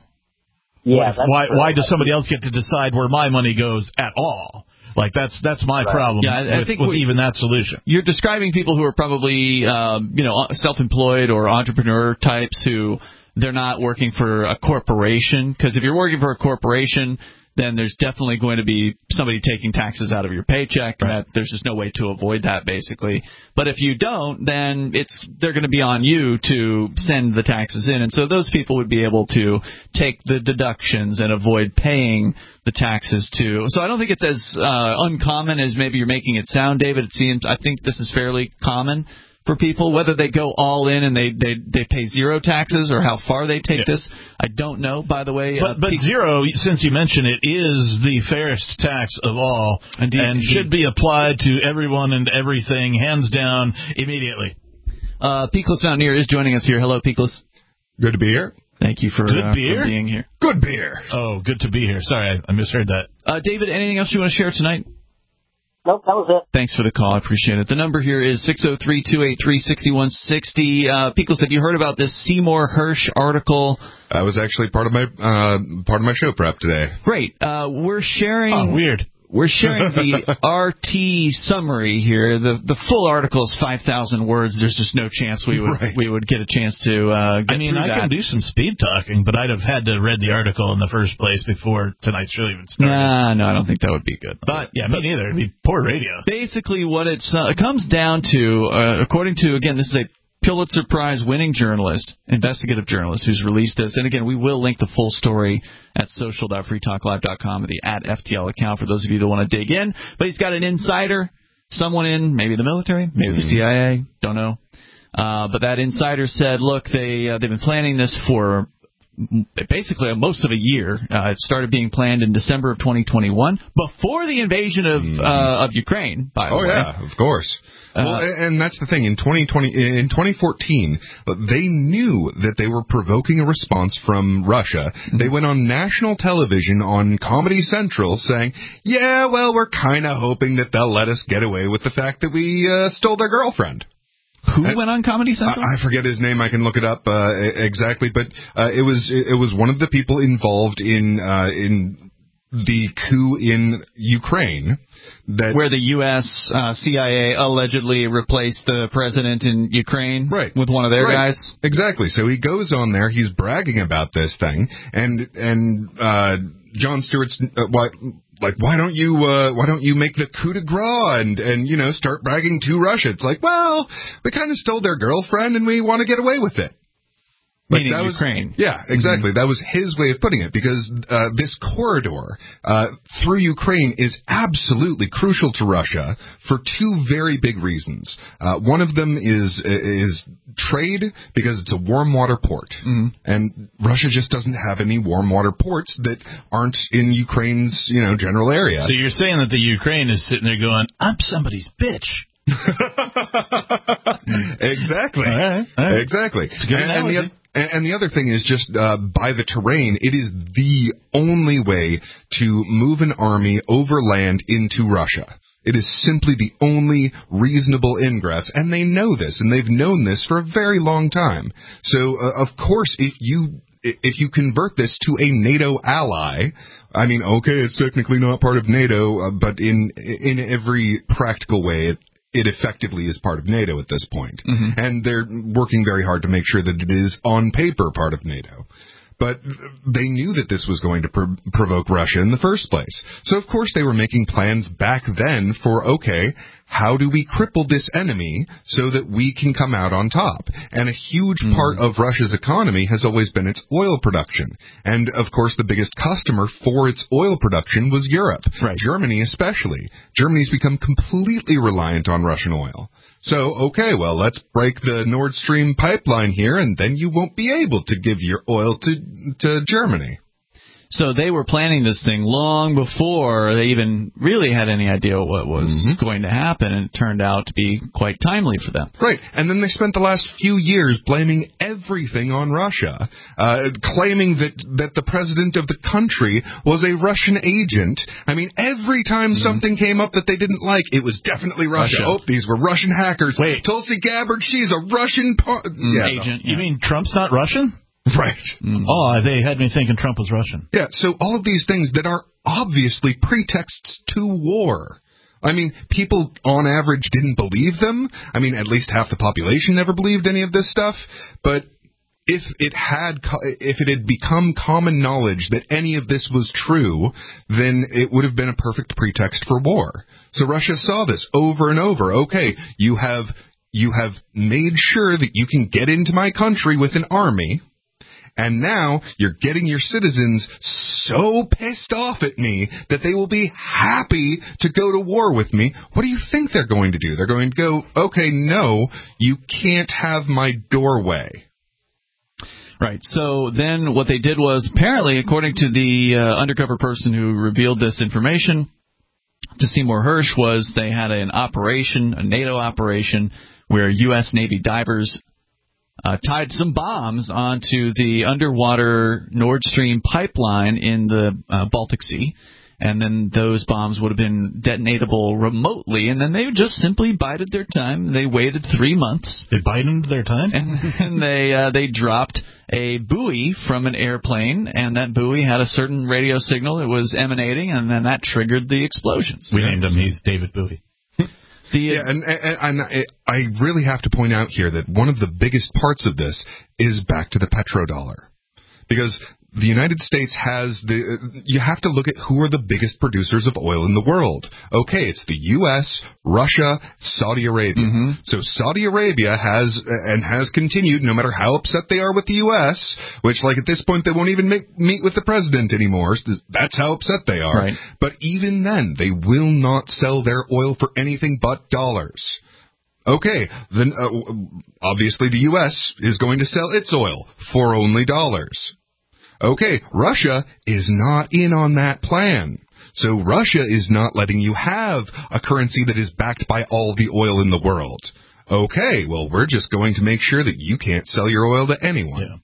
[SPEAKER 14] Yeah.
[SPEAKER 4] If, why Why does somebody else get to decide where my money goes at all? Like, that's that's my right. problem
[SPEAKER 3] yeah, I,
[SPEAKER 4] with,
[SPEAKER 3] I think
[SPEAKER 4] with
[SPEAKER 3] we,
[SPEAKER 4] even that solution.
[SPEAKER 3] You're describing people who are probably, um, you know, self-employed or entrepreneur types who they're not working for a corporation. Because if you're working for a corporation, then there's definitely going to be somebody taking taxes out of your paycheck. Right. And that, there's just no way to avoid that, basically. But if you don't, then it's they're going to be on you to send the taxes in. And so those people would be able to take the deductions and avoid paying the taxes too. So I don't think it's as uh, uncommon as maybe you're making it sound, David. It seems I think this is fairly common for people, whether they go all in and they, they, they pay zero taxes or how far they take yeah. this, I don't know, by the way.
[SPEAKER 4] But,
[SPEAKER 3] uh,
[SPEAKER 4] but zero, since you mentioned it, is the fairest tax of all indeed, and indeed. should be applied to everyone and everything, hands down, immediately.
[SPEAKER 3] Uh, Peakless Mountaineer is joining us here. Hello, Peakless.
[SPEAKER 15] Good to be here.
[SPEAKER 3] Thank you for,
[SPEAKER 4] good
[SPEAKER 3] uh,
[SPEAKER 4] beer?
[SPEAKER 3] for being here.
[SPEAKER 15] Good beer.
[SPEAKER 4] Oh, good to be here. Sorry, I, I misheard that.
[SPEAKER 3] Uh, David, anything else you want to share tonight?
[SPEAKER 14] Nope, that was it.
[SPEAKER 3] Thanks for the call. I appreciate it. The number here is six oh three, two eight three, six one six oh. Uh, Peakless, have you heard about this Seymour Hersh article?
[SPEAKER 15] I was actually part of my uh, part of my show prep today.
[SPEAKER 3] Great. Uh, we're sharing...
[SPEAKER 4] Oh, weird.
[SPEAKER 3] We're sharing the R T summary here. The the full article is five thousand words. There's just no chance we would right. we would get a chance to uh, get
[SPEAKER 4] I mean,
[SPEAKER 3] through
[SPEAKER 4] I
[SPEAKER 3] that.
[SPEAKER 4] can do some speed talking, but I'd have had to read the article in the first place before tonight's show even started.
[SPEAKER 3] Nah, no, I don't think that would be good. But
[SPEAKER 4] yeah, me neither. It'd be poor radio.
[SPEAKER 3] Basically, what it's, uh, it comes down to, uh, according to, again, this is a Pulitzer Prize winning journalist, investigative journalist, who's released this. And again, we will link the full story at social dot free talk live dot com or the at F T L account for those of you that want to dig in. But he's got an insider, someone in maybe the military, maybe the C I A, don't know. Uh, but that insider said, look, they, uh, they've been planning this for basically most of a year. Uh, it started being planned in December of twenty twenty-one, before the invasion of uh, of Ukraine, by the
[SPEAKER 15] oh,
[SPEAKER 3] way.
[SPEAKER 15] Oh, yeah, of course.
[SPEAKER 3] Uh,
[SPEAKER 15] well, and that's the thing. In twenty twenty, in twenty fourteen, they knew that they were provoking a response from Russia. Mm-hmm. They went on national television on Comedy Central saying, yeah, well, we're kind of hoping that they'll let us get away with the fact that we uh, stole their girlfriend.
[SPEAKER 3] Who and went on Comedy Central?
[SPEAKER 15] I, I forget his name. I can look it up uh, exactly, but uh, it was it was one of the people involved in uh, in the coup in Ukraine. That
[SPEAKER 3] Where the U S uh, C I A allegedly replaced the president in Ukraine
[SPEAKER 15] right.
[SPEAKER 3] with one of their
[SPEAKER 15] right.
[SPEAKER 3] guys.
[SPEAKER 15] Exactly. So he goes on there. He's bragging about this thing, and and uh, Jon Stewart's uh, why. Like, why don't you, uh, why don't you make the coup de grace and, and, you know, start bragging to Russia? It's like, well, we kind of stole their girlfriend and we want to get away with it. Like
[SPEAKER 3] Meaning
[SPEAKER 15] that was,
[SPEAKER 3] Ukraine.
[SPEAKER 15] Yeah, exactly. Mm-hmm. That was his way of putting it, because uh, this corridor uh, through Ukraine is absolutely crucial to Russia for two very big reasons. Uh, one of them is is trade, because it's a warm water port, mm-hmm. and Russia just doesn't have any warm water ports that aren't in Ukraine's you know general area.
[SPEAKER 4] So you're saying that the Ukraine is sitting there going, "I'm somebody's bitch."
[SPEAKER 15] exactly.
[SPEAKER 4] All right, all right.
[SPEAKER 15] Exactly.
[SPEAKER 4] It's a good
[SPEAKER 15] and, and, the, and, and the other thing is just uh, by the terrain, it is the only way to move an army overland into Russia. It is simply the only reasonable ingress, and they know this, and they've known this for a very long time. So, uh, of course, if you if you convert this to a NATO ally, I mean, okay, it's technically not part of NATO, uh, but in in every practical way, it It effectively is part of NATO at this point. Mm-hmm. And they're working very hard to make sure that it is on paper part of NATO. But they knew that this was going to pro- provoke Russia in the first place. So, of course, they were making plans back then for, okay, how do we cripple this enemy so that we can come out on top? And a huge mm-hmm. part of Russia's economy has always been its oil production. And, of course, the biggest customer for its oil production was Europe.
[SPEAKER 3] Right.
[SPEAKER 15] Germany especially. Germany's become completely reliant on Russian oil. So, okay, well, let's break the Nord Stream pipeline here, and then you won't be able to give your oil to to Germany.
[SPEAKER 3] So they were planning this thing long before they even really had any idea what was mm-hmm. going to happen, and it turned out to be quite timely for them.
[SPEAKER 15] Right, and then they spent the last few years blaming everything on Russia, uh, claiming that, that the president of the country was a Russian agent. I mean, every time mm-hmm. something came up that they didn't like, it was definitely Russia. Russia. Oh, these were Russian hackers.
[SPEAKER 4] Wait.
[SPEAKER 15] Tulsi Gabbard, she's a Russian po-
[SPEAKER 3] mm,
[SPEAKER 15] yeah,
[SPEAKER 3] agent.
[SPEAKER 4] No. You
[SPEAKER 3] yeah.
[SPEAKER 4] mean Trump's not Russian?
[SPEAKER 15] Right.
[SPEAKER 4] Mm. Oh, they had me thinking Trump was Russian.
[SPEAKER 15] Yeah, so all of these things that are obviously pretexts to war. I mean, people on average didn't believe them. I mean, at least half the population never believed any of this stuff. But if it had, if it had become common knowledge that any of this was true, then it would have been a perfect pretext for war. So Russia saw this over and over. Okay, you have you have made sure that you can get into my country with an army. And now you're getting your citizens so pissed off at me that they will be happy to go to war with me. What do you think they're going to do? They're going to go, okay, no, you can't have my doorway.
[SPEAKER 3] Right. So then what they did was, apparently, according to the uh, undercover person who revealed this information to Seymour Hersh, was they had an operation, a NATO operation, where U S Navy divers Uh, tied some bombs onto the underwater Nord Stream pipeline in the uh, Baltic Sea, and then those bombs would have been detonatable remotely, and then they just simply bided their time. They waited three months.
[SPEAKER 4] They bided their time?
[SPEAKER 3] And, and they uh, they dropped a buoy from an airplane, and that buoy had a certain radio signal that was emanating, and then that triggered the explosions.
[SPEAKER 4] We named him. He's David Bowie.
[SPEAKER 3] The,
[SPEAKER 15] yeah, and, and, and I really have to point out here that one of the biggest parts of this is back to the petrodollar. Because the United States has the, you have to look at who are the biggest producers of oil in the world. Okay, it's the U S, Russia, Saudi Arabia. Mm-hmm. So Saudi Arabia has, and has continued, no matter how upset they are with the U S, which, like, at this point, they won't even make, meet with the president anymore. That's how upset they are.
[SPEAKER 3] Right.
[SPEAKER 15] But even then, they will not sell their oil for anything but dollars. Okay, then uh, obviously the U S is going to sell its oil for only dollars. Okay, Russia is not in on that plan. So Russia is not letting you have a currency that is backed by all the oil in the world. Okay, well, we're just going to make sure that you can't sell your oil to anyone.
[SPEAKER 3] Yeah.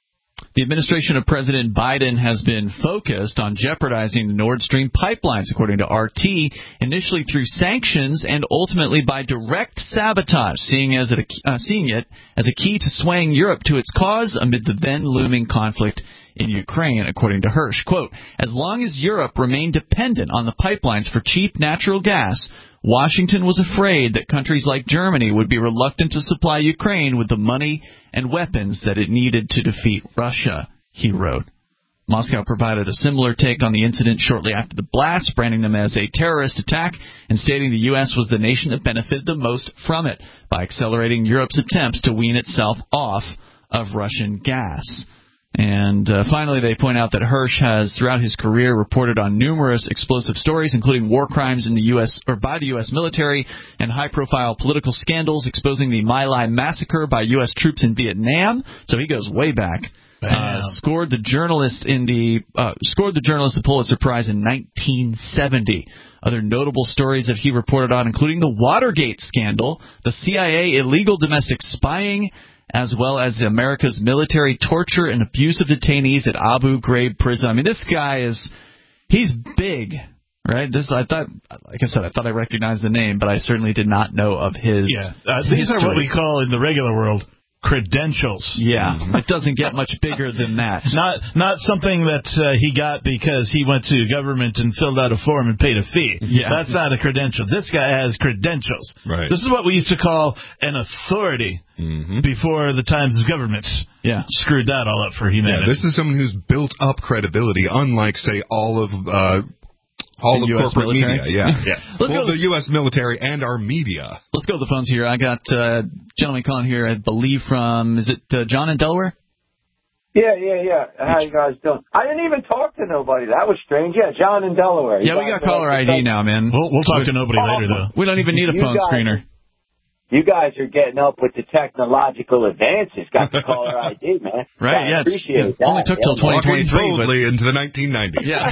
[SPEAKER 3] The administration of President Biden has been focused on jeopardizing the Nord Stream pipelines, according to R T, initially through sanctions and ultimately by direct sabotage, seeing, as it, uh, seeing it as a key to swaying Europe to its cause amid the then-looming conflict in Ukraine, according to Hirsch. Quote, as long as Europe remained dependent on the pipelines for cheap natural gas, Washington was afraid that countries like Germany would be reluctant to supply Ukraine with the money and weapons that it needed to defeat Russia, he wrote. Moscow provided a similar take on the incident shortly after the blast, branding them as a terrorist attack and stating the U S was the nation that benefited the most from it by accelerating Europe's attempts to wean itself off of Russian gas. And uh, finally, they point out that Hirsch has, throughout his career, reported on numerous explosive stories, including war crimes in the U S or by the U S military and high-profile political scandals exposing the My Lai massacre by U S troops in Vietnam. So he goes way back. Uh, scored the journalist in the uh, scored the journalist the Pulitzer Prize in nineteen seventy. Other notable stories that he reported on, including the Watergate scandal, the C I A illegal domestic spying, as well as America's military torture and abuse of detainees at Abu Ghraib prison. I mean, this guy is, he's big, right? This, I thought, like I said, I thought I recognized the name, but I certainly did not know of his
[SPEAKER 4] Yeah, uh, these
[SPEAKER 3] history.
[SPEAKER 4] are what we call in the regular world credentials.
[SPEAKER 3] Yeah, it doesn't get much bigger than that.
[SPEAKER 4] Not not something that uh, he got because he went to government and filled out a form and paid a fee.
[SPEAKER 3] Yeah.
[SPEAKER 4] That's not a credential. This guy has credentials.
[SPEAKER 15] Right.
[SPEAKER 4] This is what we used to call an authority mm-hmm. before the times of government
[SPEAKER 3] yeah.
[SPEAKER 4] screwed that all up for humanity.
[SPEAKER 15] Yeah, this is someone who's built up credibility, unlike, say, all of... Uh, All
[SPEAKER 3] the
[SPEAKER 15] of
[SPEAKER 3] U S
[SPEAKER 15] corporate
[SPEAKER 3] military?
[SPEAKER 15] media, yeah. yeah.
[SPEAKER 3] Let's
[SPEAKER 15] well,
[SPEAKER 3] go to
[SPEAKER 15] the U S military and our media.
[SPEAKER 3] Let's go to the phones here. I got uh, gentleman calling here, I believe from, is it uh, John in Delaware?
[SPEAKER 16] Yeah, yeah, yeah. How you guys doing? I didn't even talk to nobody. That was strange. Yeah, John in Delaware.
[SPEAKER 3] Yeah, we got caller I D now, man.
[SPEAKER 4] We'll, we'll talk to nobody
[SPEAKER 16] oh,
[SPEAKER 4] later, though.
[SPEAKER 3] We don't even need a
[SPEAKER 16] you
[SPEAKER 3] phone
[SPEAKER 16] guys,
[SPEAKER 3] screener.
[SPEAKER 16] You guys are getting up with the technological advances. Got the caller I D, man.
[SPEAKER 3] Right, yeah.
[SPEAKER 16] Appreciate
[SPEAKER 3] it
[SPEAKER 16] that.
[SPEAKER 3] only took till twenty twenty-three.
[SPEAKER 15] Boldly into the nineteen nineties.
[SPEAKER 3] Yeah.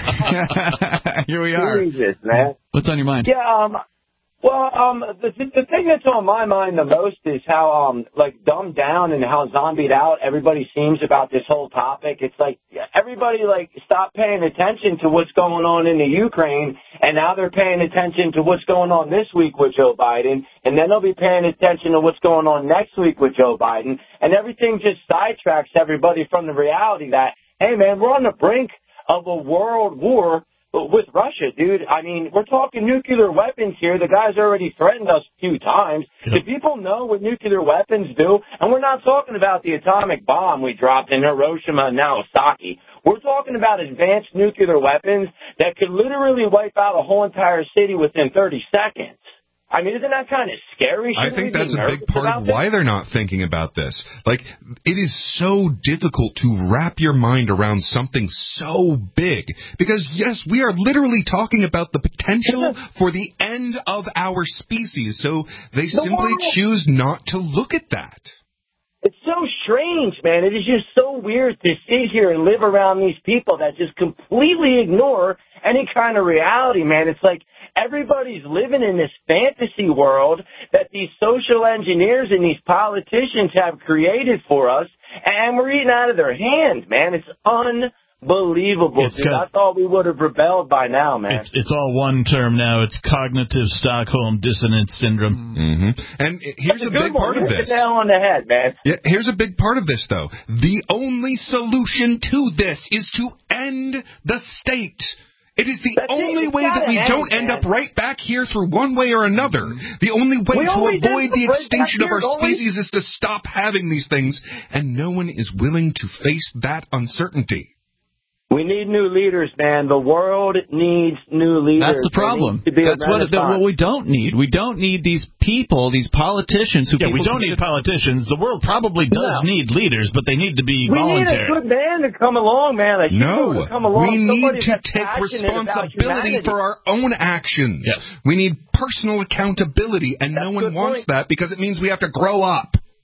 [SPEAKER 3] Here we are.
[SPEAKER 16] Jesus, man.
[SPEAKER 3] What's on your mind?
[SPEAKER 16] Yeah, um, well, um, the, the thing that's on my mind the most is how, um, like, dumbed down and how zombied out everybody seems about this whole topic. It's like everybody, like, stopped paying attention to what's going on in the Ukraine, and now they're paying attention to what's going on this week with Joe Biden, and then they'll be paying attention to what's going on next week with Joe Biden, and everything just sidetracks everybody from the reality that, hey, man, we're on the brink of a world war with Russia, dude. I mean, we're talking nuclear weapons here. The guy's already threatened us a few times. Yep. Do people know what nuclear weapons do? And we're not talking about the atomic bomb we dropped in Hiroshima and Nagasaki. We're talking about advanced nuclear weapons that could literally wipe out a whole entire city within thirty seconds. I mean, isn't that kind of scary? Shouldn't
[SPEAKER 15] I think
[SPEAKER 16] we
[SPEAKER 15] that's
[SPEAKER 16] be
[SPEAKER 15] a big part of
[SPEAKER 16] this?
[SPEAKER 15] why they're not thinking about this. Like, it is so difficult to wrap your mind around something so big. Because, yes, we are literally talking about the potential for the end of our species. So they
[SPEAKER 16] The
[SPEAKER 15] simply
[SPEAKER 16] world.
[SPEAKER 15] choose not to look at that.
[SPEAKER 16] It's so strange, man. It is just so weird to sit here and live around these people that just completely ignore any kind of reality, man. It's like everybody's living in this fantasy world that these social engineers and these politicians have created for us, and we're eating out of their hands, man. It's unbelievable.
[SPEAKER 4] It's
[SPEAKER 16] dude.
[SPEAKER 4] got-
[SPEAKER 16] I thought we would have rebelled by now, man.
[SPEAKER 4] It's, it's all one term now. It's cognitive Stockholm dissonance syndrome.
[SPEAKER 15] Mm-hmm. And here's
[SPEAKER 16] That's a
[SPEAKER 15] a
[SPEAKER 16] good
[SPEAKER 15] big
[SPEAKER 16] one.
[SPEAKER 15] part
[SPEAKER 16] You
[SPEAKER 15] of
[SPEAKER 16] hit
[SPEAKER 15] this.
[SPEAKER 16] the nail on the head, man.
[SPEAKER 15] Yeah, here's a big part of this, though. The only solution to this is to end the state. It is the
[SPEAKER 16] That's
[SPEAKER 15] only
[SPEAKER 16] it. It's
[SPEAKER 15] way that
[SPEAKER 16] gotta
[SPEAKER 15] we
[SPEAKER 16] end,
[SPEAKER 15] don't end
[SPEAKER 16] man.
[SPEAKER 15] up right back here through one way or another. The only way
[SPEAKER 16] We
[SPEAKER 15] to
[SPEAKER 16] always end
[SPEAKER 15] avoid
[SPEAKER 16] up
[SPEAKER 15] the
[SPEAKER 16] right
[SPEAKER 15] extinction
[SPEAKER 16] back
[SPEAKER 15] of our
[SPEAKER 16] here, don't we?
[SPEAKER 15] species is to stop having these things, and no one is willing to face that uncertainty.
[SPEAKER 16] We need new leaders, man. The world needs new leaders.
[SPEAKER 3] That's the
[SPEAKER 16] There
[SPEAKER 3] problem.
[SPEAKER 16] needs to be a
[SPEAKER 3] That's what, the,
[SPEAKER 16] renaissance.
[SPEAKER 3] what we don't need. We don't need these people, these politicians who
[SPEAKER 4] Yeah, we
[SPEAKER 3] people
[SPEAKER 4] don't need
[SPEAKER 3] consider-
[SPEAKER 4] politicians. The world probably does
[SPEAKER 16] No.
[SPEAKER 4] need leaders, but they need to be
[SPEAKER 16] We need
[SPEAKER 4] voluntary.
[SPEAKER 16] a good man to come along, man. A hero
[SPEAKER 15] No,
[SPEAKER 16] to come along.
[SPEAKER 15] we need
[SPEAKER 16] Somebody
[SPEAKER 15] to
[SPEAKER 16] that's
[SPEAKER 15] take
[SPEAKER 16] passionate about
[SPEAKER 15] responsibility
[SPEAKER 16] humanity.
[SPEAKER 15] for our own actions.
[SPEAKER 4] Yes.
[SPEAKER 15] We need personal accountability, and
[SPEAKER 16] That's
[SPEAKER 15] no
[SPEAKER 16] a
[SPEAKER 15] one
[SPEAKER 16] good
[SPEAKER 15] wants
[SPEAKER 16] point.
[SPEAKER 15] that because it means we have to grow up.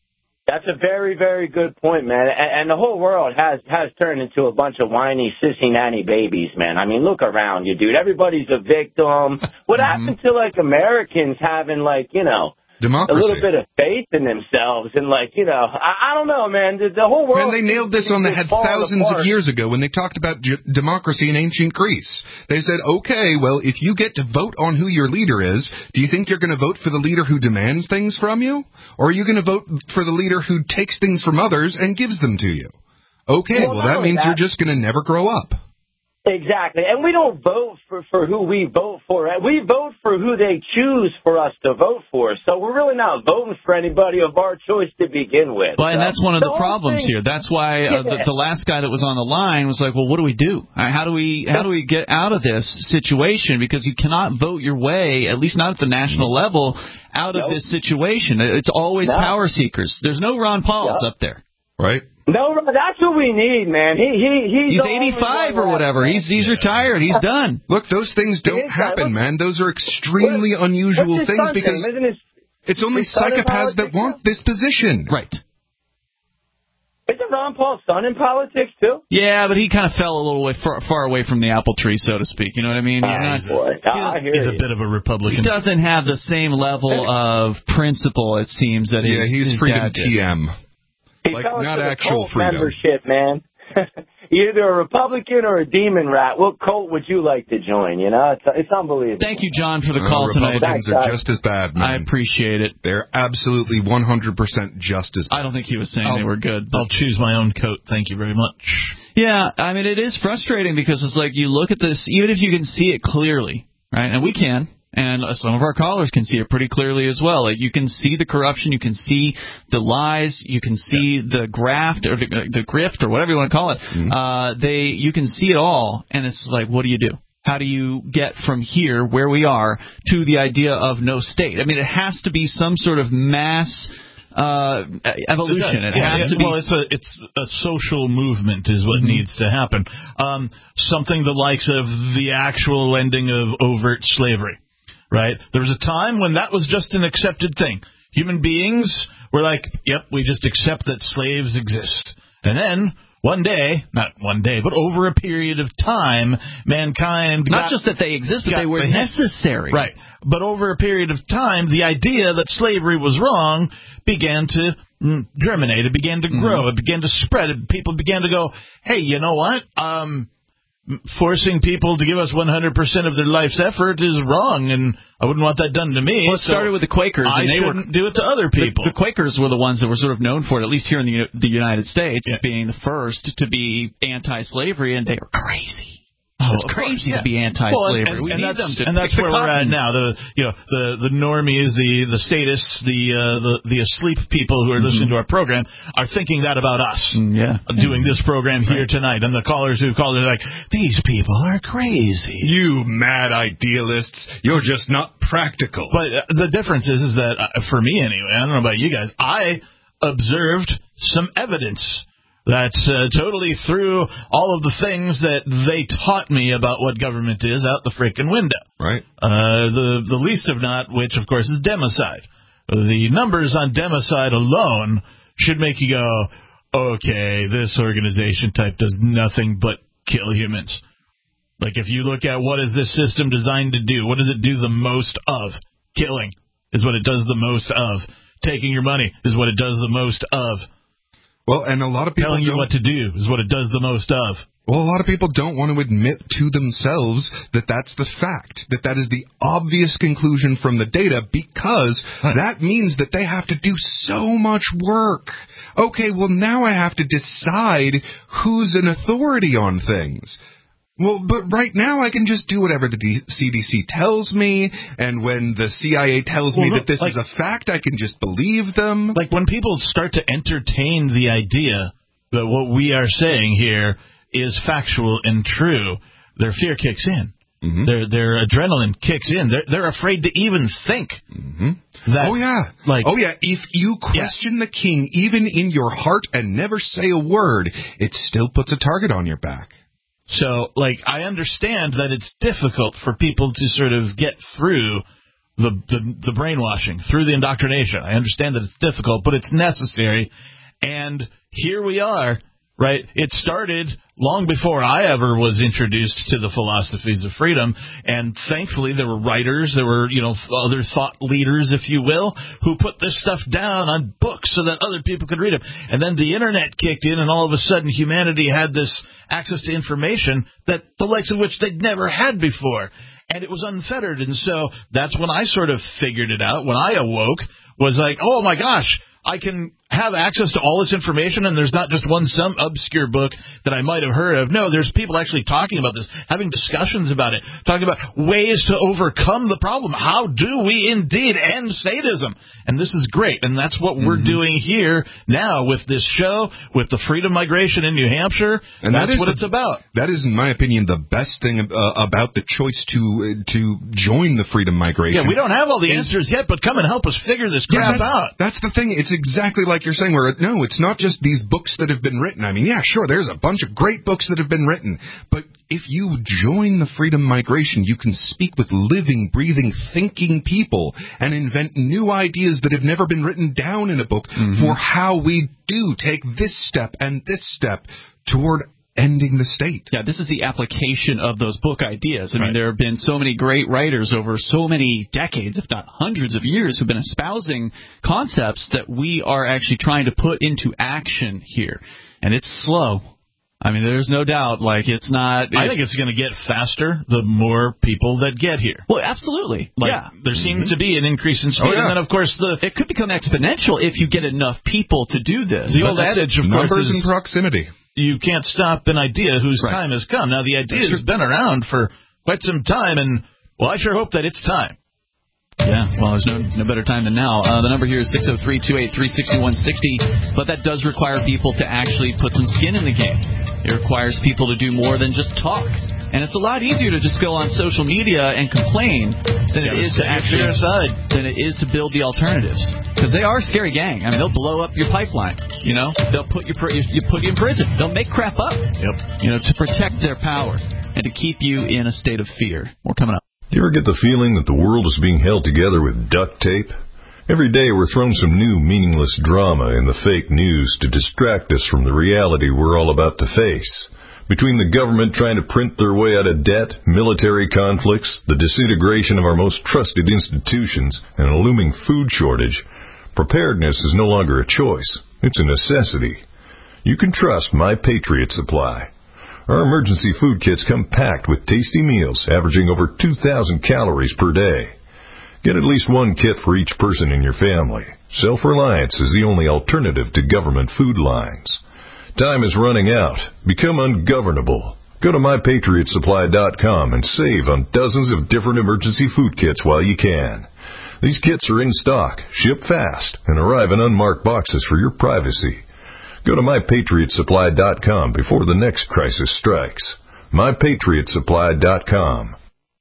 [SPEAKER 16] That's a very, very good point, man. And, and the whole world has has turned into a bunch of whiny, sissy nanny babies, man. I mean, look around you, dude. Everybody's a victim. What mm-hmm. happened to, like, Americans having, like, you know,
[SPEAKER 15] democracy,
[SPEAKER 16] a little bit of faith in themselves and, like, you know, I, I don't know, man. The, the whole world.
[SPEAKER 15] Man, they nailed this on the head thousands apart. of years ago when they talked about g- democracy in ancient Greece. They said, okay, well, if you get to vote on who your leader is, do you think you're going to vote for the leader who demands things from you? Or are you going to vote for the leader who takes things from others and gives them to you? Okay, well, well that means that. you're just going to never grow up.
[SPEAKER 16] Exactly. And we don't vote for, for who we vote for. We vote for who they choose for us to vote for. So we're really not voting for anybody of our choice to begin with.
[SPEAKER 3] Well, and
[SPEAKER 16] so,
[SPEAKER 3] that's one of the, the problems
[SPEAKER 16] thing,
[SPEAKER 3] here. That's why uh, yeah. the, the last guy that was on the line was like, well, what do we do? How do we how do we get out of this situation? Because you cannot vote your way, at least not at the national level, out of nope. this situation. It's always no. power seekers. There's no Ron Pauls yep. up there.
[SPEAKER 15] Right?
[SPEAKER 16] No, that's what we need, man. He he he's,
[SPEAKER 3] he's eighty-five or whatever. He's he's retired. He's done.
[SPEAKER 15] Look, those things don't happen, man. Those are extremely what, unusual things because
[SPEAKER 16] his,
[SPEAKER 15] it's only psychopaths that want this position.
[SPEAKER 3] Right.
[SPEAKER 16] Isn't Ron Paul's son in politics too?
[SPEAKER 3] Yeah, but he kind of fell a little way far, far away from the apple tree, so to speak. You know what I mean? He's,
[SPEAKER 16] oh,
[SPEAKER 3] not,
[SPEAKER 16] boy.
[SPEAKER 3] He,
[SPEAKER 16] I hear
[SPEAKER 4] he's
[SPEAKER 16] you.
[SPEAKER 4] a bit of a Republican.
[SPEAKER 3] He doesn't have the same level of principle, it seems, that his
[SPEAKER 15] yeah, he's
[SPEAKER 3] his
[SPEAKER 15] freedom
[SPEAKER 3] dad did.
[SPEAKER 15] T M.
[SPEAKER 16] He
[SPEAKER 15] Like,
[SPEAKER 16] fell
[SPEAKER 15] not
[SPEAKER 16] into
[SPEAKER 15] actual
[SPEAKER 16] the cult
[SPEAKER 15] freedom.
[SPEAKER 16] membership, man. Either a Republican or a demon rat. What cult would you like to join? You know, it's it's unbelievable.
[SPEAKER 3] Thank you, John, for the
[SPEAKER 15] uh,
[SPEAKER 3] call tonight.
[SPEAKER 15] Republicans
[SPEAKER 16] Thanks,
[SPEAKER 15] are just as bad, man.
[SPEAKER 3] I appreciate it.
[SPEAKER 15] They're absolutely one hundred percent just as bad.
[SPEAKER 3] I don't think he was saying
[SPEAKER 4] I'll,
[SPEAKER 3] they were good. But.
[SPEAKER 4] I'll choose my own coat. Thank you very much.
[SPEAKER 3] Yeah, I mean, it is frustrating because it's like you look at this, even if you can see it clearly, right? And we can. And some of our callers can see it pretty clearly as well. Like you can see the corruption, you can see the lies, you can see yeah. the graft or the, the grift or whatever you want to call it. Mm-hmm. Uh, they, you can see it all, and it's like, what do you do? How do you get from here, where we are, to the idea of no state? I mean, it has to be some sort of mass uh, evolution.
[SPEAKER 4] It,
[SPEAKER 3] it
[SPEAKER 4] yeah,
[SPEAKER 3] has
[SPEAKER 4] yeah.
[SPEAKER 3] to be.
[SPEAKER 4] Well, it's a it's a social movement is what mm-hmm. needs to happen. Um, something the likes of the actual ending of overt slavery. Right? There was a time when that was just an accepted thing. Human beings were like, yep, we just accept that slaves exist. And then, one day, not one day, but over a period of time, mankind
[SPEAKER 3] Not
[SPEAKER 4] got,
[SPEAKER 3] just that they exist, but they were
[SPEAKER 4] the
[SPEAKER 3] necessary.
[SPEAKER 4] Right. But over a period of time, the idea that slavery was wrong began to mm, germinate. It began to grow. Mm-hmm. It began to spread. People began to go, hey, you know what? Um... Forcing people to give us one hundred percent of their life's effort is wrong, and I wouldn't want that done to me.
[SPEAKER 3] Well, it
[SPEAKER 4] so
[SPEAKER 3] started with the Quakers.
[SPEAKER 4] I
[SPEAKER 3] and they
[SPEAKER 4] shouldn't
[SPEAKER 3] were,
[SPEAKER 4] do it to other people.
[SPEAKER 3] The, the Quakers were the ones that were sort of known for it, at least here in the, the United States,
[SPEAKER 4] yeah.
[SPEAKER 3] being the first to be anti-slavery, and they were crazy.
[SPEAKER 4] Oh,
[SPEAKER 3] it's crazy
[SPEAKER 4] course, yeah.
[SPEAKER 3] to be anti-slavery.
[SPEAKER 4] Well, and,
[SPEAKER 3] we
[SPEAKER 4] and
[SPEAKER 3] need
[SPEAKER 4] that's,
[SPEAKER 3] them to
[SPEAKER 4] and that's
[SPEAKER 3] pick
[SPEAKER 4] where
[SPEAKER 3] the
[SPEAKER 4] we're
[SPEAKER 3] cotton.
[SPEAKER 4] at now. The you know the the normies, the the statists, the uh, the the asleep people who are mm-hmm. listening to our program are thinking that about us.
[SPEAKER 3] Mm, yeah,
[SPEAKER 4] doing this program here
[SPEAKER 3] right.
[SPEAKER 4] tonight, and the callers who call are like, these people are crazy.
[SPEAKER 15] You mad idealists! You're just not practical.
[SPEAKER 4] But uh, the difference is, is that uh, for me anyway, I don't know about you guys, I observed some evidence that uh, totally threw all of the things that they taught me about what government is out the frickin' window.
[SPEAKER 15] Right.
[SPEAKER 4] Uh, the the least of not, which of course is democide. The numbers on democide alone should make you go, okay, this organization type does nothing but kill humans. Like if you look at what is this system designed to do, what does it do the most of? Killing is what it does the most of. Taking your money is what it does the most of.
[SPEAKER 15] Well, and a lot of people
[SPEAKER 4] telling you what to do is what it does the most of.
[SPEAKER 15] Well, a lot of people don't want to admit to themselves that that's the fact, that that is the obvious conclusion from the data, because right. that means that they have to do so much work. Okay, well, now I have to decide who's an authority on things. Well, but right now I can just do whatever the D- C D C tells me, and when the C I A tells well, me look, that this like, is a fact, I can just believe them.
[SPEAKER 4] Like when people start to entertain the idea that what we are saying here is factual and true, their fear kicks in. Mm-hmm. Their their adrenaline kicks in. They're they're afraid to even think.
[SPEAKER 15] Mm-hmm.
[SPEAKER 4] That,
[SPEAKER 15] oh yeah,
[SPEAKER 4] like
[SPEAKER 15] oh yeah. If you question yeah. the king, even in your heart, and never say a word, it still puts a target on your back.
[SPEAKER 4] So, like, I understand that it's difficult for people to sort of get through the, the the brainwashing, through the indoctrination. I understand that it's difficult, but it's necessary. And here we are, right? It started long before I ever was introduced to the philosophies of freedom, and thankfully there were writers, there were, you know, other thought leaders, if you will, who put this stuff down on books so that other people could read them. And then the internet kicked in, and all of a sudden humanity had this access to information that the likes of which they'd never had before. And it was unfettered. And so that's when I sort of figured it out. When I awoke, was like, oh my gosh, I can have access to all this information, and there's not just one some obscure book that I might have heard of. No, there's people actually talking about this, having discussions about it, talking about ways to overcome the problem. How do we indeed end sadism? And this is great, and that's what mm-hmm. we're doing here now with this show, with the Freedom Migration in New Hampshire, and that's that what the, it's about.
[SPEAKER 15] That is, in my opinion, the best thing uh, about the choice to uh, to join the Freedom Migration.
[SPEAKER 4] Yeah, we don't have all the answers yet, but come and help us figure this crap
[SPEAKER 15] yeah, that's,
[SPEAKER 4] out.
[SPEAKER 15] That's the thing. It's exactly like you're saying, where, no, it's not just these books that have been written. I mean, yeah, sure, there's a bunch of great books that have been written, but if you join the Freedom Migration, you can speak with living, breathing, thinking people and invent new ideas that have never been written down in a book mm-hmm. for how we do take this step and this step toward ending the state.
[SPEAKER 3] Yeah, this is the application of those book ideas. I
[SPEAKER 4] right.
[SPEAKER 3] mean, there have been so many great writers over so many decades, if not hundreds of years, who've been espousing concepts that we are actually trying to put into action here. And it's slow. I mean, there's no doubt, like, it's not... It,
[SPEAKER 4] I think it's going to get faster the more people that get here.
[SPEAKER 3] Well, absolutely.
[SPEAKER 4] Like,
[SPEAKER 3] yeah.
[SPEAKER 4] There seems mm-hmm. to be an increase in speed,
[SPEAKER 3] oh, yeah.
[SPEAKER 4] and then, of course, the...
[SPEAKER 3] It could become exponential if you get enough people to do this.
[SPEAKER 4] The old adage, of course,
[SPEAKER 15] numbers
[SPEAKER 4] is...
[SPEAKER 15] and proximity.
[SPEAKER 4] You can't stop an idea whose right. time has come. Now, the idea has been around for quite some time, and, well, I sure hope that it's time.
[SPEAKER 3] Yeah, well, there's no no better time than now. Uh, the number here is six oh three, two eight three, six one six oh, but that does require people to actually put some skin in the game. It requires people to do more than just talk. And it's a lot easier to just go on social media and complain than it is to actually
[SPEAKER 4] side.
[SPEAKER 3] than it is to build the alternatives. Because they are a scary gang. I mean, they'll blow up your pipeline. You know, they'll put you you put you in prison. They'll make crap up.
[SPEAKER 4] Yep.
[SPEAKER 3] You know, to protect their power and to keep you in a state of fear. More coming up.
[SPEAKER 17] Do you ever get the feeling that the world is being held together with duct tape? Every day we're thrown some new meaningless drama in the fake news to distract us from the reality we're all about to face. Between the government trying to print their way out of debt, military conflicts, the disintegration of our most trusted institutions, and a looming food shortage, preparedness is no longer a choice. It's a necessity. You can trust My Patriot Supply. Our emergency food kits come packed with tasty meals, averaging over two thousand calories per day. Get at least one kit for each person in your family. Self-reliance is the only alternative to government food lines. Time is running out. Become ungovernable. Go to my patriot supply dot com and save on dozens of different emergency food kits while you can. These kits are in stock, ship fast, and arrive in unmarked boxes for your privacy. Go to my patriot supply dot com before the next crisis strikes. my patriot supply dot com.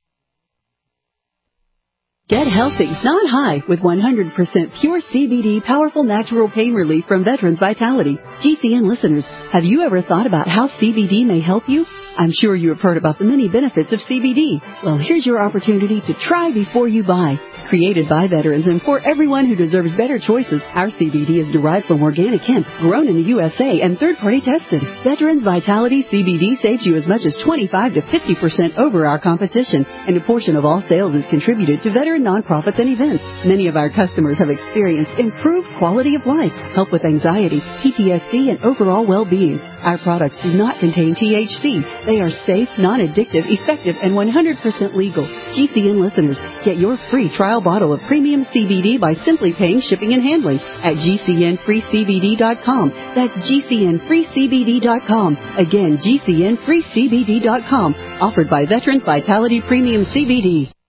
[SPEAKER 18] Get healthy, not high, with one hundred percent pure C B D powerful natural pain relief from Veterans Vitality. G C N listeners, have you ever thought about how C B D may help you? I'm sure you have heard about the many benefits of C B D. Well, here's your opportunity to try before you buy. Created by veterans and for everyone who deserves better choices, our C B D is derived from organic hemp, grown in the U S A, and third-party tested. Veterans Vitality C B D saves you as much as twenty-five to fifty percent over our competition, and a portion of all sales is contributed to veteran nonprofits and events. Many of our customers have experienced improved quality of life, help with anxiety, P T S D, and overall well-being. Our products do not contain T H C. They are safe, non-addictive, effective, and one hundred percent legal. G C N listeners, get your free trial bottle of premium C B D by simply paying shipping and handling at G C N free C B D dot com. That's G C N free C B D dot com. Again, G C N free C B D dot com. Offered by Veterans Vitality Premium C B D.